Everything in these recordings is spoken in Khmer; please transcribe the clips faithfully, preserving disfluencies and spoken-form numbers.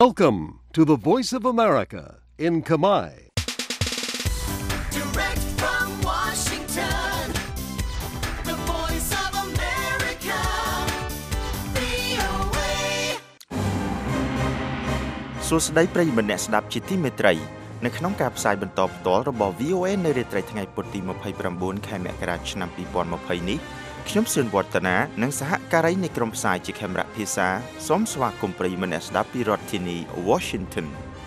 Welcome to the Voice of America in Khmer. Direct from Washington, the Voice of America, វី អូ เอសួស្តីប្រិយមិត្តអ្នកស្ដាប់ជាទីមេត្រីនៅក្នុងការផ្សាយបន្តផ្ទាល់របស់ វី អូ เอ នៅរាត្រីថ្ងៃពុធទីยี่สิบเก้าខែមករាឆ្នាំยี่สิบยี่สิบនេះខ្ញុំសឿនវឌ្ឍនានិងសហការីនៃក្រុមផ្សាយជាខេមរៈភាសាសូមស្វាគមន៍ប្រិយមិត្តអ្នកស្ដាប់ពីរដ្ឋធានី Washington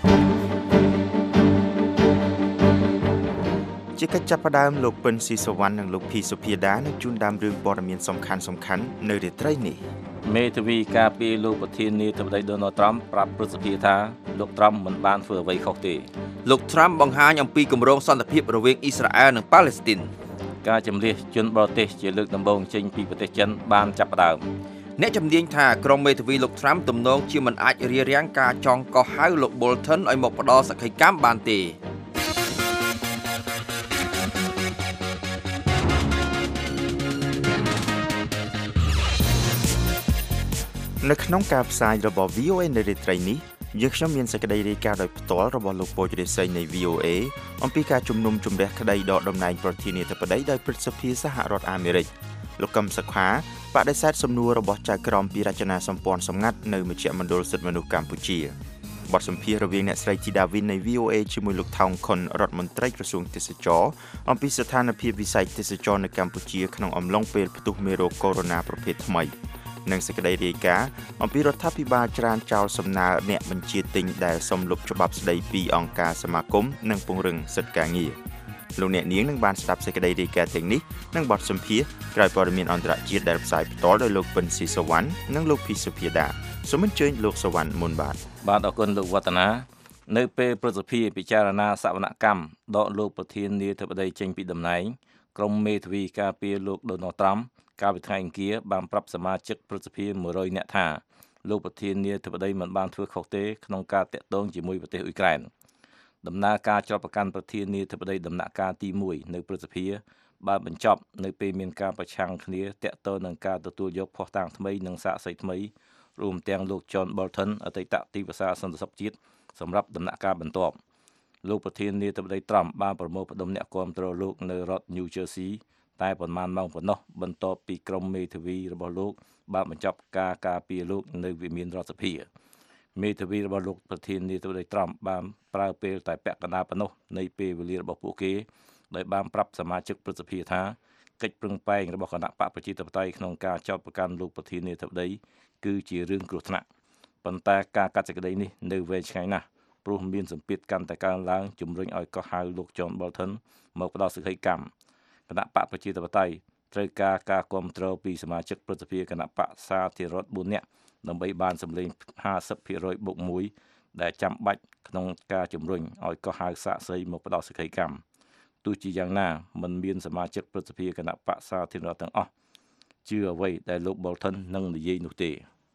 ជាកិច្ចចាប់ផ្ដើមលោកពិនស៊ីសវណ្ណនិងលោកភីសុភាដានឹងជូនដើមរឿងព័ត៌មានសំខាន់សំខាន់នៅរាត្រីនេះមេធាវីការពីលោកប្រធានាធិបតី Donald Trump ប្រាប់ព្រឹទ្ធសភាថាលោក Trump មិនបានធ្វើអ្វីខុសទេលោក Trump បង្ហាញអំពីគម្រោងសន្តិភាពរវាងអ៊ីស្រាអែលនិងប៉ាឡេស្ទីនការជំនះជនបរទេសជាលើកដំបូងចេញពីប្រទេសចិនបានចាប់ផ្ដើមអ្នកជំនាញថាក្រុមមេធាវីលោក Trump ទំនងជាមិនអាចរារាំងការចងកោះហៅលោក Bolton ឲ្យមកផ្ដល់សក្ខីកម្មបានទេនៅក្នុងការផ្សាយរបស់ វី អូ เอ នៅរាត្រីនេះយើងខ្ញុំមានសេចក្តីរាយការណ៍ដោយផ្ទាល់របស់លោកពូជរិស័យនៃ វី អូ เอ អំពីការជំនុំជម្រះក្តីដកតំណែងប្រធានាធិបតីដោយព្រឹទ្ធសភាសហរដ្ឋអាមេរិកលោកកឹមសុខាបដិសេធសំណួររបស់ចៅក្រមពីរចនាសម្ព័ន្ធសម្ងាត់នៅមជ្ឈមណ្ឌលសិទ្ធិមនុស្សកម្ពុជាបទសម្ភាសន៍រវាងអ្នកស្រីធីដាវីននៃ វី អូ เอ ជាមួយលោកថោងខុនរដ្ឋមន្ត្រីក្រសួងទេសចរអំពីស្ថានភាពវិស័យទេសចរនៅកម្ពុជាក្នុងអំឡុងពេលផ្ទុះមេរោគកូវីដ -ប្រភេទថ្មីនិងសេចក្តីរាយការណ៍អំពីរដ្ឋាភិបាលច្រានចោលសំណើអ្នកបញ្ជាទិញដែលសុំលុបច្បាប់ស្តីពីអង្គការសមាគមនិងពង្រឹងសិទ្ធិការងារលោកអ្នកនាងនឹងបានស្ដាប់សេចក្តីរាយការណ៍ទាំងនេះនិងបទសម្ភាសន៍ក្រោយព័ត៌មានអន្តរជាតិដែលផ្សាយផ្ទាល់ដោយលោកពិនស៊ីសវណ្ណនិងលោកភីសុភាដាសូមអញ្ជើញលោកសវណ្ណមុនបាទបាទអរគុណលោកវឌ្ឍនានៅពេលព្រឹទ្ធសភាពិចារណាសវនកម្មដកលោកប្រធានាធិបតីចេញពីតំណែងក្រុមមេធាវីការពារលោក Donald Trumpកាលពីថ្ងៃអង្គារបានប្រាប់សមាជិកព្រឹទ្ធសភាមួយរយនាក់ថាលោកប្រធានាធិបតីមិនបានធ្វើខុសទេក្នុងការតាក់ទងជាមួយប្រទេសអ៊ុយក្រែនដំណើរការច្រត់ប្រកាន់ប្រធានាធិបតីដំណាក់កាលទីមួយនៅព្រឹទ្ធសភាបានបញ្ចប់នៅពេលមានការប្រឆាំងគ្នាតាក់ទងនឹងការទទួលយកភស្តុតាងថ្មីនិងសាកសីថ្មីរួមទាំងលោក John Bolton អតីតទីប្រឹក្សាសន្តិសុខជាតិសម្រាប់ដំណាក់កាលបន្ទាប់លោកប្រធានាធិបតី Trump បានប្រមូលផ្ដុំអ្នកគាំទ្រលោកនៅរដ្ឋ New Jerseyតែប៉ុន្មានម៉ោងប៉ុណ្ណោះបន្ទាប់ពីក្រុមមេធាវីរបស់លោកបានបញ្ចប់ការការពារលោកនៅវិមានរដ្ឋសភាមេធាវីរបស់លោកប្រធានាធិបតី Trump បានប្រើពេលតែពាក់កណ្ដាលប៉ុណ្ណោះនៃពេលវេលារបស់ពួកគេដោយបានប្រាប់សមាជិកព្រឹទ្ធសភាថាកិច្ចប្រឹងប្រែងរបស់គណៈបកប្រជាធិបតេយ្យក្នុងការចោទប្រកាន់លោកប្រធានាធិបតីគឺជារឿងគ្រោះថ្នាក់ប៉ុន្តែការកាត់សេចក្តីនេះនៅវែងឆ្ងាយណាស់ព្រោះមានសម្ពាធកាន់តែកើនឡើងជំរុញឲ្យកោះហៅលោក John Bolton មកផ្ដល់សិទ្ធិកម្មគណៈបកប្រជាធិបតេយ្យត្រូវការការគ្រប់គ្រងពីសមាជិកព្រឹទ្ធសភាគណៈបកសាធារណរដ្ឋបួននាក់ដើម្បីបានសម្លេង ห้าสิบភាគរយ បូកមួយ ដែលចាំបាច់ក្នុងការជំរុញឲ្យកោះហៅសាកសីមកផ្ដល់សិទ្ធិកម្មទោះជាយ៉ាងណាមិនមានសមាជិកព្រឹទ្ធសភាគណៈបកសាធារណរដ្ឋទាំងអស់ជឿអ្វីដែលលោក Bolton នឹងនិយាយនោះទេ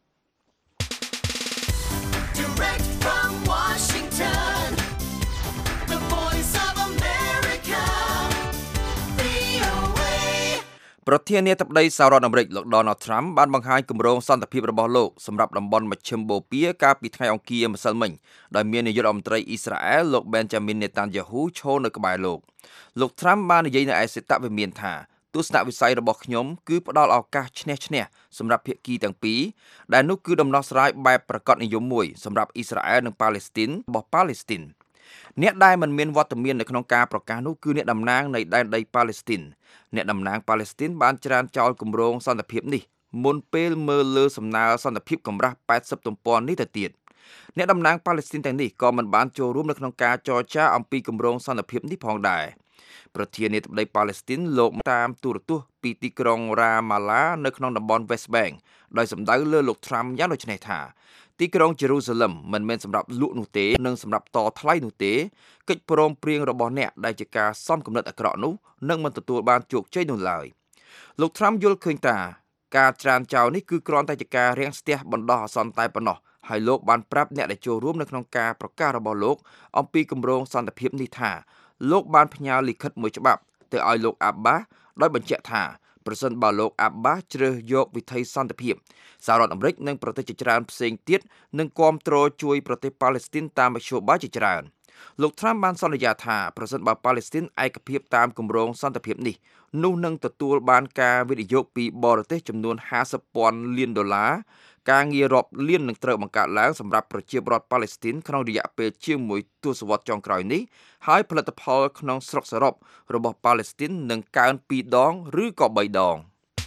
Direct from Washington, the Voice of America, វី អូ เอប្រធានាធិបតីសហរដ្ឋអាមេរិកលោក Donald Trump បានបង្ហាញគម្រោងសន្តិភាពរបស់លោកសម្រាប់តំបន់មជ្ឈិមបូព៌ាកាលពីថ្ងៃអង្គារម្សិលមិញដោយមាននាយករដ្ឋមន្ត្រីអ៊ីស្រាអែលលោក Benjamin Netanyahu ឈរនៅក្បែរលោកលោក Trump បាននិយាយនៅឯសេតវិមានថាទស្សនវិស័យរបស់ខ្ញុំគឺផ្ដល់ឱកាសឈ្នះឈ្នះសម្រាប់ភាគីទាំងពីរដែលនោះគឺដំណោះស្រាយបែបប្រកបនិយមមួយសម្រាប់អ៊ីស្រាអែលនិងប៉ាឡេស្ទីនរបស់ប៉ាឡេស្ទីនអ្នកដែលមិនមានវត្តមាននៅក្នុងការប្រកាសនោះគឺអ្នកតំណាងនៃដែនដីប៉ាឡេស្ទីនអ្នកតំណាងប៉ាឡេស្ទីនបានច្រានចោលគម្រោងសន្តិភាពនេះមុនពេលមើលលើសំណើសន្តិភាពកម្រាស់แปดสิบទំព័រនេះទៅទៀតអ្នកតំណាងប៉ាឡេស្ទីនទាំងនេះក៏មិនបានចូលរួមនៅក្នុងការចរចាអំពីគម្រោងសន្តិភាពនេះផងដែរប្រធានាធិបតីប៉ាឡេស្ទីនលោកតាមទូរទស្សន៍ពីទីក្រុងរ៉ាម៉ាឡានៅក្នុងតំបន់ West Bank ដោយសម្ដៅលើលោក Trump យ៉ាងដូចនេះថាទីក្រុង Jerusalem មិនមែនសម្រាប់លក់នោះទេនិងសម្រាប់តថ្លៃនោះទេកិច្ចព្រមព្រៀងរបស់អ្នកដែលជាការសំគំនិតអាក្រក់នោះនឹងមិនទទួលបានជោគជ័យនោះឡើយលោក Trump យល់ឃើញថាការច្រានចោលនេះគឺគ្រាន់តែជាការរាំងស្ទះបណ្ដោះអាសន្នតែប៉ុណ្ណោះហើយលោកបានប្រាប់អ្នកដែលចូលរួមនៅក្នុងការប្រកាសរបស់លោកអំពីគម្រោងសន្តិភាពនេះថាលោកបានផ្ញើលិខិតមួយច្បាប់ទៅឲ្យលោក Abbas ដោយបញ្ជាក់ថាប្រសិនបើលោកអាប់បាសជ្រើសយកវិធីសន្តិភាពសហរដ្ឋអាមេរិកនិងប្រទេសជាច្រើនផ្សេងទៀតនឹងគាំទ្រជួយប្រទេសប៉ាឡេស្ទីនតាមមធ្យោបាយជាច្រើនលោក Trump បានសន្យាថាប្រសិនបើប៉ាឡេស្ទីនឯកភាពតាមគម្រោងសន្តិភាពនេះនោះនឹងទទួលបានការវិនិយោគពីបរទេសចំនួនห้าสิบពាន់លានដុល្លារការងាររាប់លាននឹងត្រូវបង្កើតឡើងសម្រាប់ប្រជាពលរដ្ឋប៉ាឡេស្ទីនក្នុងរយៈពេលជាងមួយទសវត្សរ៍ចុងក្រោយនេះហើយផលិតផលក្នុងស្រុកសរុបរបស់ប៉ាឡេស្ទីននឹងកើនពីរដងឬក៏បីដង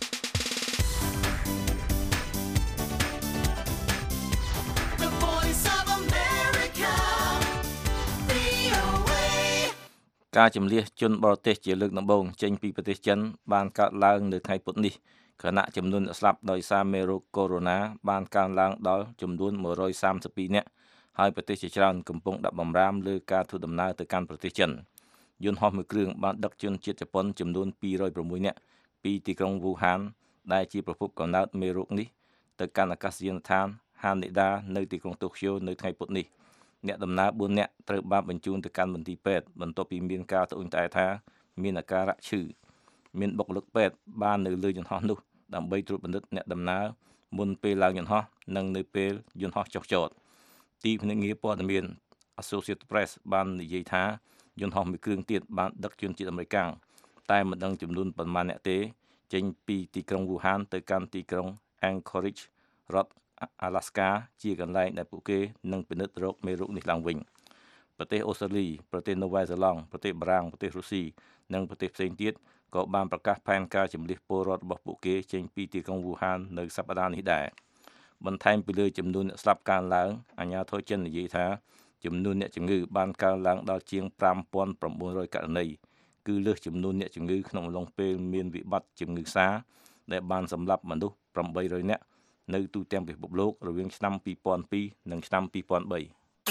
ការជំនះជនបរទេសជាលើកដំបូងចេញពីប្រទេសចិនបានកើតឡើងនៅថ្ងៃពុធនេះខណៈចំនួនអ្នកស្លាប់ដោយសារមេរោគកូវីដ -បានកើនឡើងដល់ចំនួនមួយរយសាមសិបពីរនាក់ហើយប្រទេសជាច្រើនកំពុងដាក់បម្រាមលើការធ្វើដំណើរទៅកាន់ប្រទេសចិនយន្តហោះមួយគ្រឿងបានដឹកជនជាតិជប៉ុនចំនួនពីររយប្រាំមួយនាក់ពីទីក្រុងវូហានដែលជាប្រភពកំណើតមេរោគនេះទៅកាន់អាកាសយានដ្ឋានហានេដានៅទីក្រុងតូក្យូនៅថ្ងៃពុធនេះអ្នកដំណើរបួននាក់ត្រូវបានបញ្ជូនទៅកាន់មន្ទីរពេទ្យបន្ទាប់ពីមានការត្អូញត្អែថាមានអាការៈឈឺមានបុគ្គលិកពេទ្យបាននៅលើយន្តហោះនោះដើម្បីត្រួតពិនិត្យអ្នកដំណើរមុនពេលឡើងយន្តហោះនិងនៅពេលយន្តហោះចុះចតទីភ្នាក់ងារព័ត៌មាន Associated Press បាននិយាយថាយន្តហោះមួយគ្រឿងទៀតបានដឹកជនជាតិអាមេរិកតែមិនដឹងចំនួនប៉ុន្មានអ្នកទេចេញពីទីក្រុងវូហានទៅកាន់ទីក្រុង Anchorage រដ្ឋ Alaska ជាកន្លែងដែលពួកគេនឹងពិនិត្យរោគមេរោគនេះឡើងវិញប្រទេសអូស្ត្រាលីប្រទេសនូវែលសេឡង់ប្រទេសបារាំងប្រទេសរុស្ស៊ីនិងប្រទេសផ្សេងទៀតក៏បានប្រកាសផែនការជម្លៀសពលរដ្ឋរបស់ពួកគេចេញពីទីក្រុងវូហាននៅសប្តាហ៍នេះដែរបន្ថែមពីលើចំនួនអ្នកស្លាប់កើនឡើងអាជ្ញាធរចិននិយាយថាចំនួនអ្នកជំងឺបានកើនឡើងដល់ជាងfive thousand nine hundredករណីគឺលើសចំនួនអ្នកជំងឺក្នុងអំឡុងពេលមានវិបត្តិជំងឺសាដែលបានសម្លាប់មនុស្សeight hundredនាក់នៅទូទាំងពិភពលោករវាងឆ្នាំtwo thousand twoនិងឆ្នាំtwo thousand three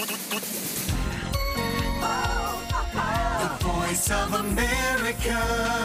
The Voice of America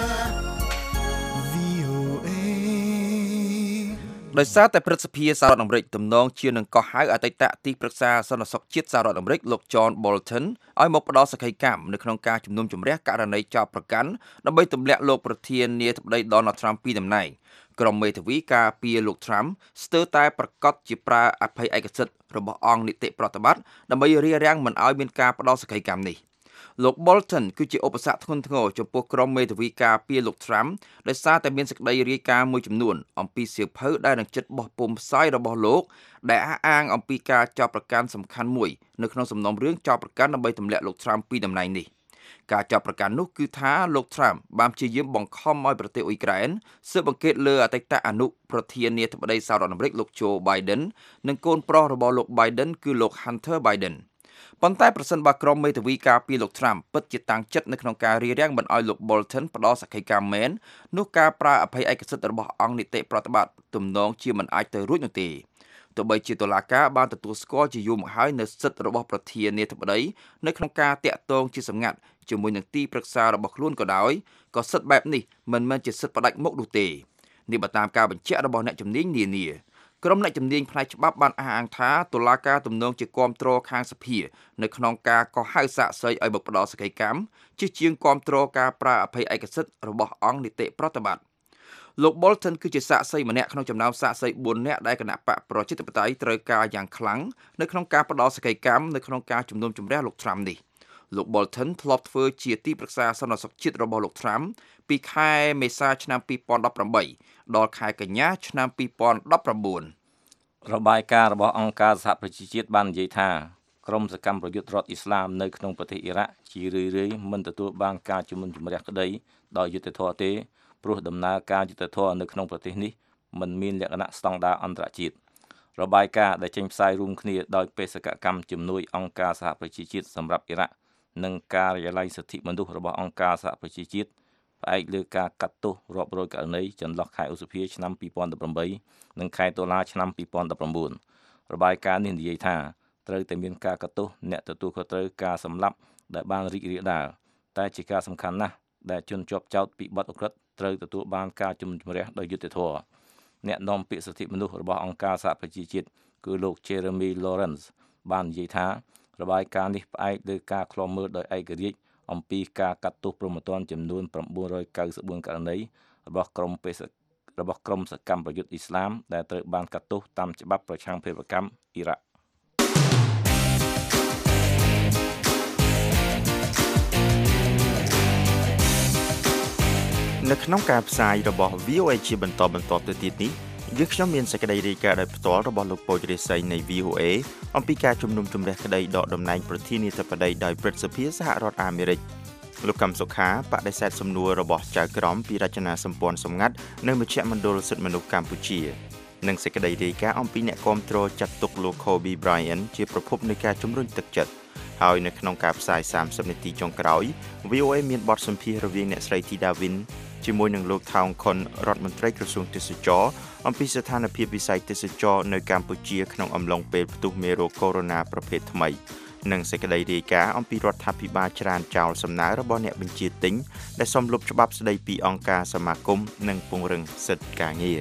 ដោយសារតែព្រឹទ្ធសភាសហរដ្ឋអាមេរិកទំនងជានឹងកោះហៅអតីតទីប្រឹក្សាសន្តិសុខជាតិសហរដ្ឋអាមេរិកលោក John Bolton ឲ្យមកផ្ដល់សក្ខីកម្មនៅក្នុងការជំនុំជម្រះករណីចោទប្រកាន់ដើម្បីទម្លាក់លោកប្រធានាធិបតី Donald Trump ពីតំណែងក្រុមមេធាវីការពារលោក Trump ស្ទើរតែប្រកាសជាប្រើអភ័យឯកសិទ្ធិរបស់អង្គនីតិប្រតិបត្តិដើម្បីរារាំងមិនឲ្យមានការផ្ដល់សក្ខីកម្មនេះលោក Bolton គឺជាឧបសគ្គធ្ងន់ធ្ងរចំពោះក្រុមមេធាវីការពារលោក Trump ដោយសារតែមានសេចក្តីរាយការណ៍មួយចំនួនអំពីសៀវភៅដែលនឹងចិត្តបោះពុម្ពផ្សាយរបស់លោកដែលអះអាងអំពីការចោទប្រកាន់សំខាន់មួយនៅក្នុងសំណុំរឿងចោទប្រកាន់ដើម្បីទម្លាក់លោក Trump ពីតំណែងនេះការចោទប្រកាន់នោះគឺថាលោក Trump បានព្យាយាមបង្ខំឲ្យប្រទេសអ៊ុយក្រែនស៊ើបអង្កេតលើអតីតអនុប្រធានាធិបតីសហរដ្ឋអាមេរិកលោក Joe Biden និងកូនប្រុសរបស់លោក Biden គឺលោក Hunter Bidenប៉ុន្តែប្រសិនបើក្រុមមេធាវីការពារលោក Trump ពិតជាតាំងចិត្តនៅក្នុងការរារាំងមិនឲ្យលោក Bolton ផ្ដល់សក្ខីកម្មមែននោះការប្រើអភ័យឯកសិទ្ធិរបស់អង្គនីតិប្រតិបត្តិទំនងជាមិនអាចទៅរួចនោះទេទោះបីជាតុលាការបានទទួលស្គាល់ជាយូរមកហើយនៅសិទ្ធិរបស់ប្រធានាធិបតីនៅក្នុងការតាក់ទងជាសម្ងាត់ជាមួយនឹងទីប្រឹក្សារបស់ខ្លួនក៏ដោយក៏សិទ្ធិបែបនេះមិនមែនជាសិទ្ធិផ្ដាច់មុខនោះទេនេះបើតាមការបញ្ជាក់របស់អ្នកជំនាញនានាក្រុមអ្នកជំនាញផ្នែកច្បាប់បានអះអាងថាតុលាការទំនងជាគាំទ្រខាងសភានៅក្នុងការកោះហៅសាកសីឲ្យបុកផ្ដល់សក្ខីកម្មជាជាងគាំទ្រការប្រើអភ័យឯកសិទ្ធិរបស់អង្គនីតិប្រតិបត្តិលោក Bolton គឺជាសាកសីម្នាក់ក្នុងចំណោមសាកសីfourនាក់ដែលគណៈបកប្រជាធិបតេយ្យត្រូវការយ៉ាងខ្លាំងនៅក្នុងការផ្ដល់សក្ខីកម្មនៅក្នុងការជំនុំជម្រះលោក Trump នេះលោក Bolton ធ្លាប់ធ្វើជាទីប្រឹក្សាសន្តិសុខជាតិរបស់លោក Trump ពីខែមេសាឆ្នាំtwo thousand eighteenដល់ខែកញ្ញាឆ្នាំtwo thousand nineteen របាយការណ៍របស់អង្គការសហប្រជាជាតិបាននិយាយថាក្រុមសកម្មប្រយុទ្ធរដ្ឋអ៊ីស្លាមនៅក្នុងប្រទេសអ៊ីរ៉ាក់ជារឿយៗមិនទទួលបានការជំនុំជម្រះក្តីដោយយុត្តិធម៌ទេព្រោះដំណើរការយុត្តិធម៌នៅក្នុងប្រទេសនេះមិនមានលក្ខណៈស្តង់ដារអន្តរជាតិរបាយការណ៍ដែលចេញផ្សាយរួមគ្នាដោយបេសកកម្មជំនួយអង្គការសហប្រជាជាតិសម្រាប់អ៊ីរ៉ាក់និងការិយាល័យសិទ្ធិមនុស្សរបស់អង្គការសហប្រជាជាតិផ្អែកលើការកាត់ទោសរាប់រយករណីចន្លោះខែឧសភាឆ្នាំtwo thousand eighteenនិងខែតុលាឆ្នាំtwo thousand nineteenរបាយការណ៍នេះនិយាយថាត្រូវតែមានការកាត់ទោសអ្នកទទួលខុសត្រូវការសម្លាប់ដែលបានរីករាលដាលតែជាការសំខាន់ណាស់ដែលជនជាប់ចោទពីបទឧក្រិដ្ឋត្រូវទទួលបានការជំនុំជម្រះដោយយុត្តិធម៌អ្នកនាំពាក្យសិទ្ធិមនុស្សរបស់អង្គការសហប្រជាជាតិគឺលោក Jeremy Lawrence បាននិយាយថារបាយការណ៍នេះផ្អែកលើការឃ្លាំមើលដោយឯករាជ្យអំពីការកាត់ទោសព្រហ្មទណ្ឌចំនួនnine hundred ninety-fourករណីរបស់ក្រមបេសករបស់ក្រមសកម្មប្រយុទ្ធអ៊ីស្លាមដែលត្រូវបានកាត់ទោសតាមច្បាប់ប្រឆាំងភេរវកម្មអ៊ីរ៉ាក់នៅក្នុងការផ្សាយរបស់ វី អូ អេ ជាបន្តបន្ទាប់ទៅទៀតនេះយើងខ្ញុំមានសេចក្តីរាយការណ៍ដោយផ្ទាល់របស់លោកពូជរិស័យនៃ វី អូ អេ អំពីការជំនុំជម្រះក្តីដកតំណែងប្រធានាធិបតីដោយព្រឹទ្ធសភាសហរដ្ឋអាមេរិកលោកកឹមសុខាបដិសេធសំណួររបស់ចៅក្រមពីរចនាសម្ព័ន្ធសម្ងាត់នៅមជ្ឈមណ្ឌលសិទ្ធិមនុស្សកម្ពុជានិងសេចក្តីរាយការណ៍អំពីអ្នកគាំទ្រចាត់ទុកលោក Kobe Bryant ជាប្រភពនៃការជំរុញទឹកចិត្តហើយនៅក្នុងការផ្សាយសាមសិបនាទីចុងក្រោយ វី អូ អេ មានបទសម្ភាសន៍រវាងអ្នកស្រី Thida Win ជាមួយនឹងលោក Thong Khon រដ្ឋមន្ត្រីក្រសួងទេសចរអំពីស្ថានភាពវិស័យទេសចរនៅកម្ពុជាក្នុងអំឡុងពេលផ្ទុះមេរោគកូវីដ -ប្រភេទថ្មីនិងសេចក្តីរាយការណ៍អំពីរដ្ឋាភិបាលច្រានចោលសំណើរបស់អ្នកបញ្ជាទិញដែលសុំលុបច្បាប់ស្តីពីអង្គការសមាគមនិងពង្រឹងសិទ្ធិការងារ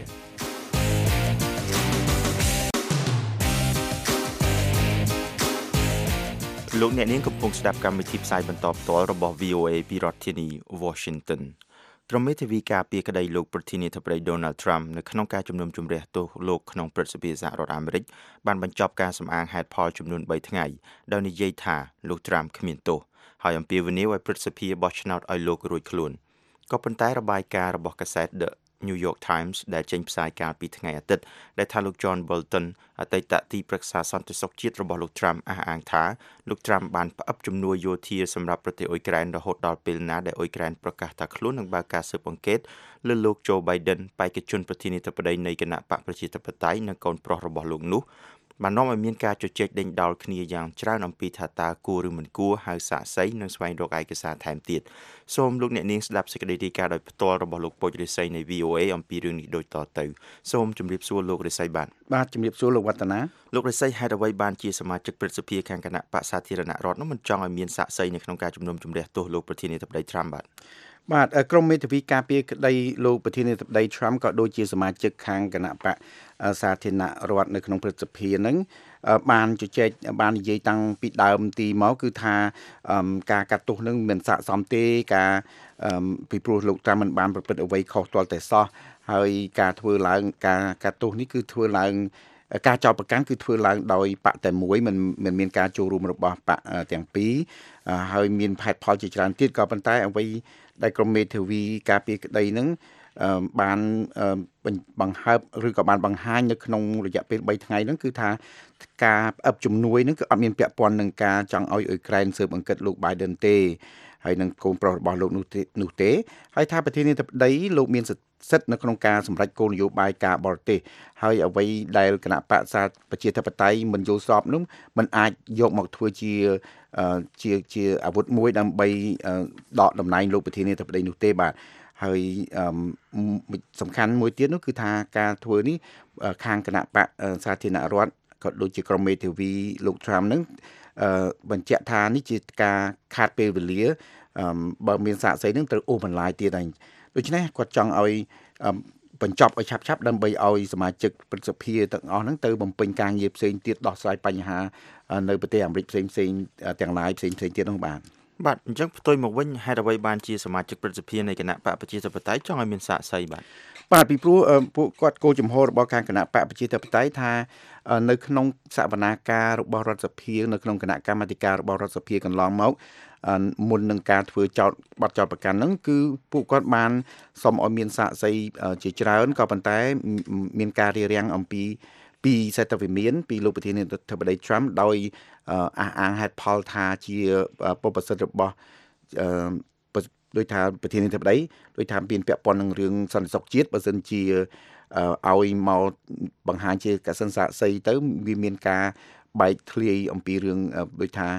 លោកអ្នកនាងកំពុងស្ដាប់កម្មវិធីផ្សាយបន្តផ្ទាល់របស់ វី អូ អេ ពីរដ្ឋធានី Washington ក្រុមមេធាវីការពារក្តីលោកប្រធានាធិបតី Donald Trump នៅក្នុងការជំនុំជម្រះទោសលោកក្នុងព្រឹទ្ធសភាសហរដ្ឋអាមេរិកបានបញ្ចប់ការសម្អាងហេតុផលចំនួនបីថ្ងៃដោយនិយាយថាលោក Trump គ្មានទោសហើយអំពាវនាវឲ្យព្រឹទ្ធសភាបោះឆ្នោតឲ្យលោករួចខ្លួនក៏ប៉ុន្តែរបាយការណ៍របស់កាសែត The New York Times ដែលចេញផ្សាយកាលពីថ្ងៃអាទិត្យដែលថាលោក John Bolton អតីតទីប្រឹក្សាសន្តិសុខជាតិរបស់លោក Trump អះអាងថាលោក Trump បានផ្អឹបជំនួយយោធាសម្រាប់ប្រទេសអ៊ុយក្រែនរហូតដល់ពេលណាដែលអ៊ុយក្រែនប្រកាសថាខ្លួននឹងបើកការស៊ើបអង្កេតលើលោក Joe Biden បេក្ខជនប្រធានាធិបតីនៃគណៈបកប្រជាធិបតេយ្យនិងកូនប្រុសរបស់លោកនោះបាននាំឲ្យមានការជជែកដេញដោលគ្នាយ៉ាងច្រើនអំពីថាតើគួរឬមិនគួរហៅសាក្សីនិងស្វែងរកឯកសារថែមទៀតសូមលោកអ្នកនាងស្ដាប់សេចក្តីរាយការណ៍ដោយផ្ទាល់របស់លោកពូជរិស័យនៃ វី អូ អេ អំពីរឿងនេះដូចតទៅសូមជម្រាបសួរលោករិស័យបាទបាទជម្រាបសួរលោកវឌ្ឍនាលោករិស័យហេតុអ្វីបានជាសមាជិកព្រឹទ្ធសភាខាងគណៈបក្សសាធារណរដ្ឋនោះមិនចង់ឲ្យមានសាក្សីនៅក្នុងការជំនុំជម្រះទោសលោកប្រធានាធិបតី Trump បាទបាទក្រុមមេធាវីការពារក្តីលោកប្រធានាធិបតី Trump ក៏ដូចជាសមាជិកខាងគណៈបក្សសាធារណរដ្ឋនៅក្នុងព្រឹទ្ធសភាហ្នឹងបានជជែកបាននិយាយតាំងពីដើមទីមកគឺថាការកាត់ទោសនឹងមិនស័ក្តិសមទេការពីព្រោះលោកTrumpមិនបានប្រព្រឹត្តអ្វីខុសទាល់តែសោះហើយការធ្វើឡើងការកាត់ទោសនេះគឺធ្វើឡើងការចោទប្រកាន់គឺធ្វើឡើងដោយបកតែមួយមិនមិនមានការចូលរួមរបស់បកទាំងពីរហើយមានហេតុផលជាច្រើនទៀតក៏ប៉ុន្តែអ្វីដែលក្រុមមេធាវីការពារក្តីហ្នឹងបានបង្ហើបឬក៏បានបង្ហាញនៅក្នុងរយៈពេលបីថ្ងៃហ្នឹងគឺថាការផ្អឹបជំនួយហ្នឹងគឺអត់មានពាក់ព័ន្ធនឹងការចង់ឲ្យអ៊ុយក្រែនស៊ើបអង្កេតលោក Biden ទេហើយនឹងកូនប្រុសរបស់លោកនោះទេនោះទេហើយថាប្រធានាធិបតីលោកមានសិទ្ធិនៅក្នុងការសម្រេចគោលនយោបាយការបរទេសហើយអ្វីដែលគណៈបក្សប្រជាធិបតេយ្យមិនយល់ស្របនោះมันអាចយកមកធ្វើជាជាជាអាវុធមួយដើម្បីដកតំណែងលោកប្រធានាធិបតីនោះទេបាទហើយសំខាន់មួយទៀតនោះគឺថាការធ្វើនេះខាងគណៈបក្សសាធារណរដ្ឋក៏ដូចជាក្រុមមេធាវីលោក Trump នឹងបញ្ជាក់ថានេះជាការខាតពេលវេលាបើមានសាក្សីនឹងត្រូវអូសបន្លាយទៀតហើយដូច្នេះគាត់ចង់ឲ្យបញ្ចប់ឲ្យឆាប់ឆាប់ដើម្បីឲ្យសមាជិកព្រឹទ្ធសភាទាំងអស់ហ្នឹងទៅបំពេញការងារផ្សេងទៀតដោះស្រាយបញ្ហានៅប្រទេសអាមេរិកផ្សេងផ្សេងទាំងឡាយផ្សេងផ្សេងទៀតនោះបាទបាទអញ្ចឹងផ្ទុយមកវិញហេតុអ្វីបានជាសមាជិកព្រឹទ្ធសភានៃគណៈបកប្រជាធិបតេយ្យចង់ឲ្យមានសាក្សីបាទបាទពីព្រោះពួកគាត់គោលចំហរបស់ខាងគណៈបកប្រជាធិបតេយ្យថានៅក្នុងសវនាការរបស់រដ្ឋសភានៅក្នុងគណៈកម្មាធិការរបស់រដ្ឋសភាកន្លងមកមុននឹងការធ្វើចោតបទចោតប្រកាន់ហ្នឹងគឺពួកគាត់បានសុំឲ្យមានសាក្សីជាច្រើនក៏ប៉ុន្តែមានការរារាំងអំពីពីសេតវិមានពីលោកប្រធានាធិបតី Trump ដោយអះអាងហេតុផលថាជាពុបសិទ្ធិរបស់ដោយថាប្រធានាធិបតីដោយថាមានពាក់ព័ន្ធនឹងរឿងសន្តិសុខជាតិបើសិនជាឲ្យមកបង្ហាញជាកសិនសាក្សីទៅវាមានការបែកធ្លាយអំពីរឿងដោយថា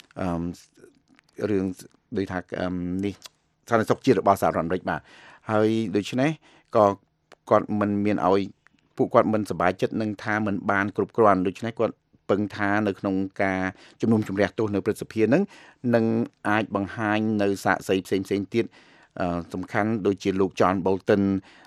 រឿងដូចថានេះសន្តិសុខជាតិរបស់សហរដ្ឋអាមេរិកបាទហើយដូច្នេះក៏គាត់មិនមានឲ្យពួកគាត់មិនសប្បាយចិត្តនឹងថាមិនបានគ្រប់គ្រាន់ដូច្នេះគាត់ពឹងថានៅក្នុងការជំនុំជម្រះទោសនៅព្រឹទ្ធសភាហ្នឹងនឹងអាចបង្ហាញនៅសាក្សីផ្សេងផ្សេងទៀតសំខាន់ដូចជាលោក John Bolton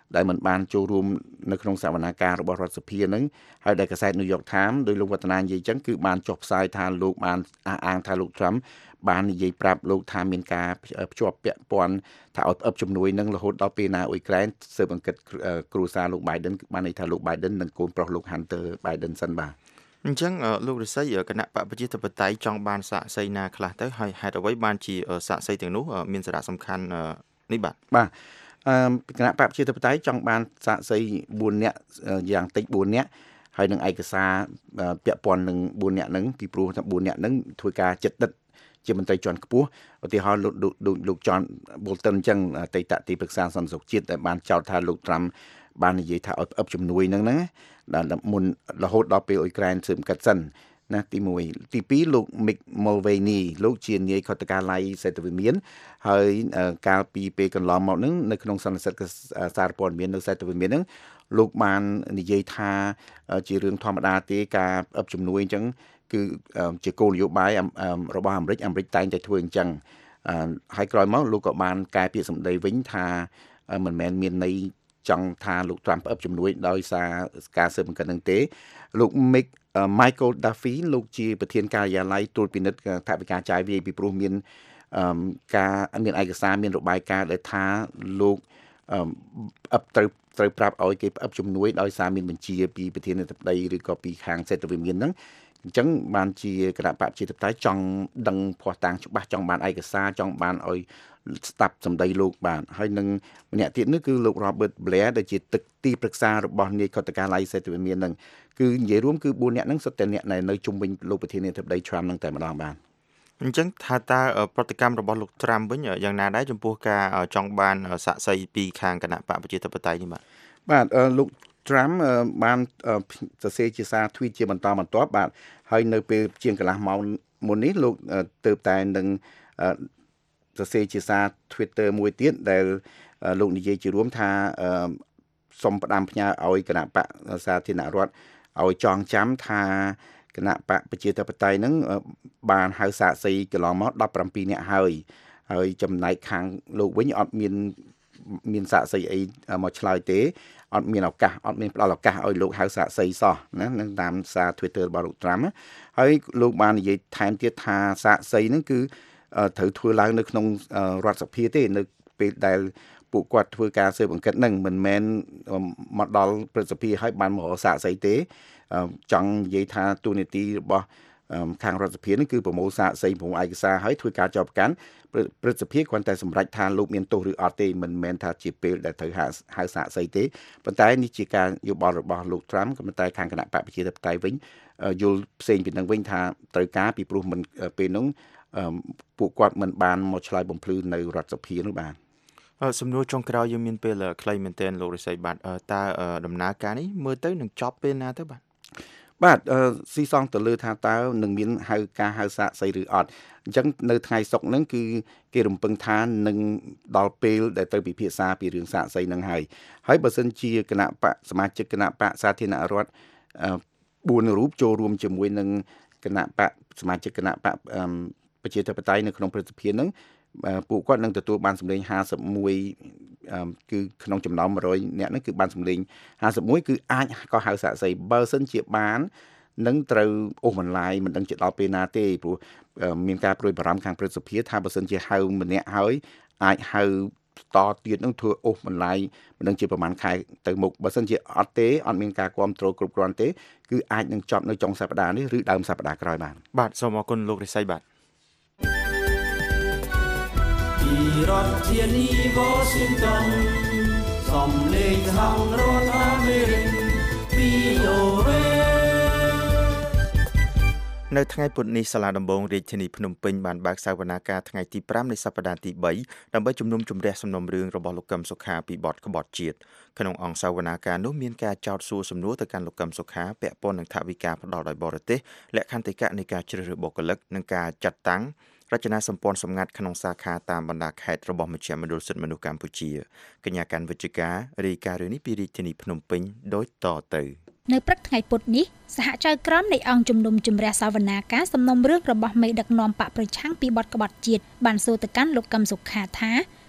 ដែលមិនបានចូលរួមនៅក្នុងសវនាការរបស់រដ្ឋសភាហ្នឹងហើយដែលកាសែត New York Times ដោយលោកវឌ្ឍនានិយាយចឹងគឺបានចុះផ្សាយថាលោកបានអះអាងថាលោក Trump បាននិយាយប្រាប់លោកថាមានការភ្ជាប់ពាក់ព័ន្ធថាឲ្យផ្អឹបជំនួយនឹងរហូតដល់ពេលណាអ៊ុយក្រែនស៊ើបអង្កេតគ្រួសារលោក Biden បានន័យថាលោក Biden និងកូនប្រុសលោក Hunter Biden សិនបាទអញ្ចឹងលោករិស័យគណៈបកប្រជាធិបតេយ្យចង់បានសាក្សីណាខ្លះទៅហើយហេតុអ្វីបានជាសាក្សីទាំងនោះមានសារៈសំខាន់នេះបាទបាទអឺគណៈបកប្រជាធិបតេយ្យចង់បានសាក្សីបួននាក់យ៉ាងតិចបួននាក់ហើយនឹងឯកសារពាក់ព័ន្ធនឹងបួននាក់ហ្នឹងពីព្រោះថាបួននាក់ហ្នឹងធ្វើការចិត្តដិតជាមន្ត្រីជាន់ខ្ពស់ឧទាហរណ៍លោកលោក John Bolton អញ្ចឹងអតីតទីប្រឹក្សាសន្តិសុខជាតិដែលបានចោទថាលោក Trump បាននិយាយថាឲ្យផ្អឹបជំនួយហ្នឹងណាដល់មុនរហូតដល់ពេលអ៊ុយក្រែនស៊ើបអង្កេតសិនណាទីមួយទីពីរលោក Mick Mulvaney លោកជានាយខុទ្ទកាល័យសេដ្ឋវិមានហើយកាលពីពេលកន្លងមកហ្នឹងនៅក្នុងសន្និសីទសារព័ត៌មាននៅសេដ្ឋវិមានហ្នឹងលោកបាននិយាយថាជារឿងធម្មតាទេការផ្អឹបជំនួយអញ្ចឹងគឺជាគោលនយោបាយរបស់អាមេរិកអាមេរិកតែងតែធ្វើអញ្ចឹងហើយក្រោយមកលោកក៏បានកែពាក្យសម្ដីវិញថាមិនមែនមានន័យចង់ថាលោក Trump ផ្អឹបជំនួយដោយសារការស៊ើបអង្កេតនឹងទេលោក Mick Michael Duffy លោកជាប្រធានការិយាល័យត្រួតពិនិត្យថវិកាចាយវាយពីព្រោះមានការមានឯកសារមានរបាយការណ៍ដែលថាលោកផ្អឹបត្រូវត្រូវប្រាប់ឲ្យគេផ្អឹបជំនួយដោយសារមានបញ្ជាពីប្រធានាធិបតីឬក៏ពីខាងសេដ្ឋវិមានហ្នឹងអញ្ចឹងបានជាគណៈបកប្រជាធិបតេយ្យចង់ដឹងភស្តុតាងច្បាស់ចង់បានឯកសារចង់បានឲ្យស្ដាប់សម្ដីលោកបានហើយនឹងម្នាក់ទៀតនោះគឺលោក Robert Blair ដែលជាទឹកទីប្រឹក្សារបស់នាយខុទ្ទកាល័យសេដ្ឋវិមានហ្នឹងគឺនិយាយរួមគឺបួនអ្នកហ្នឹងសុទ្ធតែអ្នកដែលនៅជុំវិញលោកប្រធានាធិបតី Trump ហ្នឹងតែម្ដងបានអញ្ចឹងថាតើប្រតិកម្មរបស់លោក Trump វិញយ៉ាងណាដែរចំពោះការចង់បានសាក្សីពីខាងគណៈបកប្រជាធិបតេយ្យនេះបាទបាទលោក Trump បានសរសេរជាសារ tweet ជាបន្តបន្ទាប់បាទហើយនៅពេលជាងកន្លះម៉ោងមុននេះលោកទើបតែនឹងសរសេរជាសារ Twitter មួយទៀតដែលលោកនិយាយជារួមថាសូមផ្ដាំផ្ញើឲ្យគណៈបកសាធារណរដ្ឋឲ្យចងចាំថាគណៈបកប្រជាធិបតេយ្យហ្នឹងបានហៅសាក្សីកន្លងមកដប់ប្រាំពីរនាក់ហើយហើយចំណែកខាងលោកវិញអត់មានមានសាក្សីអីមកឆ្លើយទេអត់មានឱកាសអត់មានផ្ដល់ឱកាសឲ្យលោកហៅសាក្សីសោះណានឹងតាមសារ Twitter របស់លោក Trump ហើយលោកបាននិយាយថែមទៀតថាសាក្សីហ្នឹងគឺត្រូវធ្វើឡើងនៅក្នុងរដ្ឋសភាទេនៅពេលដែលពួកគាត់ធ្វើការស៊ើបអង្កេតហ្នឹងមិនមែនមកដល់ព្រឹទ្ធសភាហើយបានមករកសាក្សីទេចង់និយាយថាទូនីតិរបស់ខាងរដ្ឋសភានេះគឺប្រមូលសាក្សីប្រមូលឯកសារហើយធ្វើការចោទប្រកាន់ព្រឹទ្ធសភាគ្រាន់តែសម្រេចថាលោកមានទោសឬអត់ទេមិនមែនថាជាពេលដែលត្រូវហៅសាក្សីទេប៉ុន្តែនេះជាការយោបល់របស់លោក Trump ក៏ប៉ុន្តែខាងគណៈបកប្រជាធិបតេយ្យវិញយល់ផ្សេងពីនឹងវិញថាត្រូវការពីព្រោះមិនពេលនោះពួកគាត់មិនបានមកឆ្លើយបំភ្លឺនៅរដ្ឋសភានោះបាទសំណួរចុងក្រោយយើងមានពេលខ្លីមែនទែនលោករិស័យបាទតើដំណើរការនេះមើលទៅនឹងចប់ពេលណាទៅបាទបាទស៊ីសងទៅលើថាតើនឹងមានហៅការហៅសាក្សីឬអត់អញ្ចឹងនៅថ្ងៃសុក្រហ្នឹងគឺគេរំពឹងថានឹងដល់ពេលដែលត្រូវពិភាក្សាពីរឿងសាក្សីហ្នឹងហើយហើយបើសិនជាគណៈបកសមាជិកគណៈបកសាធារណរដ្ឋបួនរូបចូលរួមជាមួយនឹងគណៈបកសមាជិកគណៈបកប្រជាធិបតេយ្យនៅក្នុងព្រឹទ្ធសភាហ្នឹងពួកគាត់នឹងទទួលបានសម្លេងห้าสิบเอ็ดគឺក្នុងចំណោមone hundredអ្នកហ្នឹងគឺបានសម្លេងห้าสิบเอ็ดគឺអាចក៏ហៅសាក្សីបើសិនជាបាននឹងត្រូវអូសបន្លាយមិនដឹងជាដល់ពេលណាទេព្រោះមានការព្រួយបារម្ភខាងព្រឹទ្ធសភាថាបើសិនជាហៅម្នាក់ហើយអាចហៅតទៀតនឹងធ្វើអូសបន្លាយមិនដឹងជាប្រហែលខែទៅមុខបើសិនជាអត់ទេអត់មានការគ្រប់គ្រងគ្រប់គ្រាន់ទេគឺអាចនឹងចប់នៅចុងសប្តាហ៍នេះឬដើមសប្តាហ៍ក្រោយបានបាទសូមអរគុណលោករិស័យបាទពីរដ្ឋធានី Washington សំឡេងសហរដ្ឋអាមេរិក វី អូ เอនៅថ្ងៃពុធនេះសាលាដំបងរាជធានីភ្នំពេញបានបើកសវនាការថ្ងៃទីfiveនៃសប្តាហ៍ទីthreeដើម្បីជំនុំជម្រះសំណុំរឿងរបស់លោកកឹមសុខាពីបទក្បត់ជាតិក្នុងអង្គសវនាការនោះមានការចោទសួរសំណួរទៅកាន់លោកកឹមសុខាពាក់ព័ន្ធនឹងថវិកាផ្ដល់ដោយបរទេសលក្ខន្តិកៈនៃការជ្រើសរើសបុគ្គលិកនិងការចាត់តាំងរចនាសម្ព័ន្ធសម្ងាត់ក្នុងសាខាតាមបណ្ដាខេត្តរបស់មជ្ឈមណ្ឌលសិទ្ធិមនុស្សកម្ពុជាកញ្ញាកាន់វិជ្ជការរាយការណ៍រឿងនេះពីរាជធានីភ្នំពេញដូចតទៅនៅព្រឹកថ្ងៃពុធនេះសហចៅក្រមនៃអង្គជំនុំជម្រះសវនាការសំណុំរឿងរបស់មេដឹកនាំបកប្រឆាំងពីបទក្បត់ជាតិបានសួរទៅកាន់លោកកឹមសុខាថា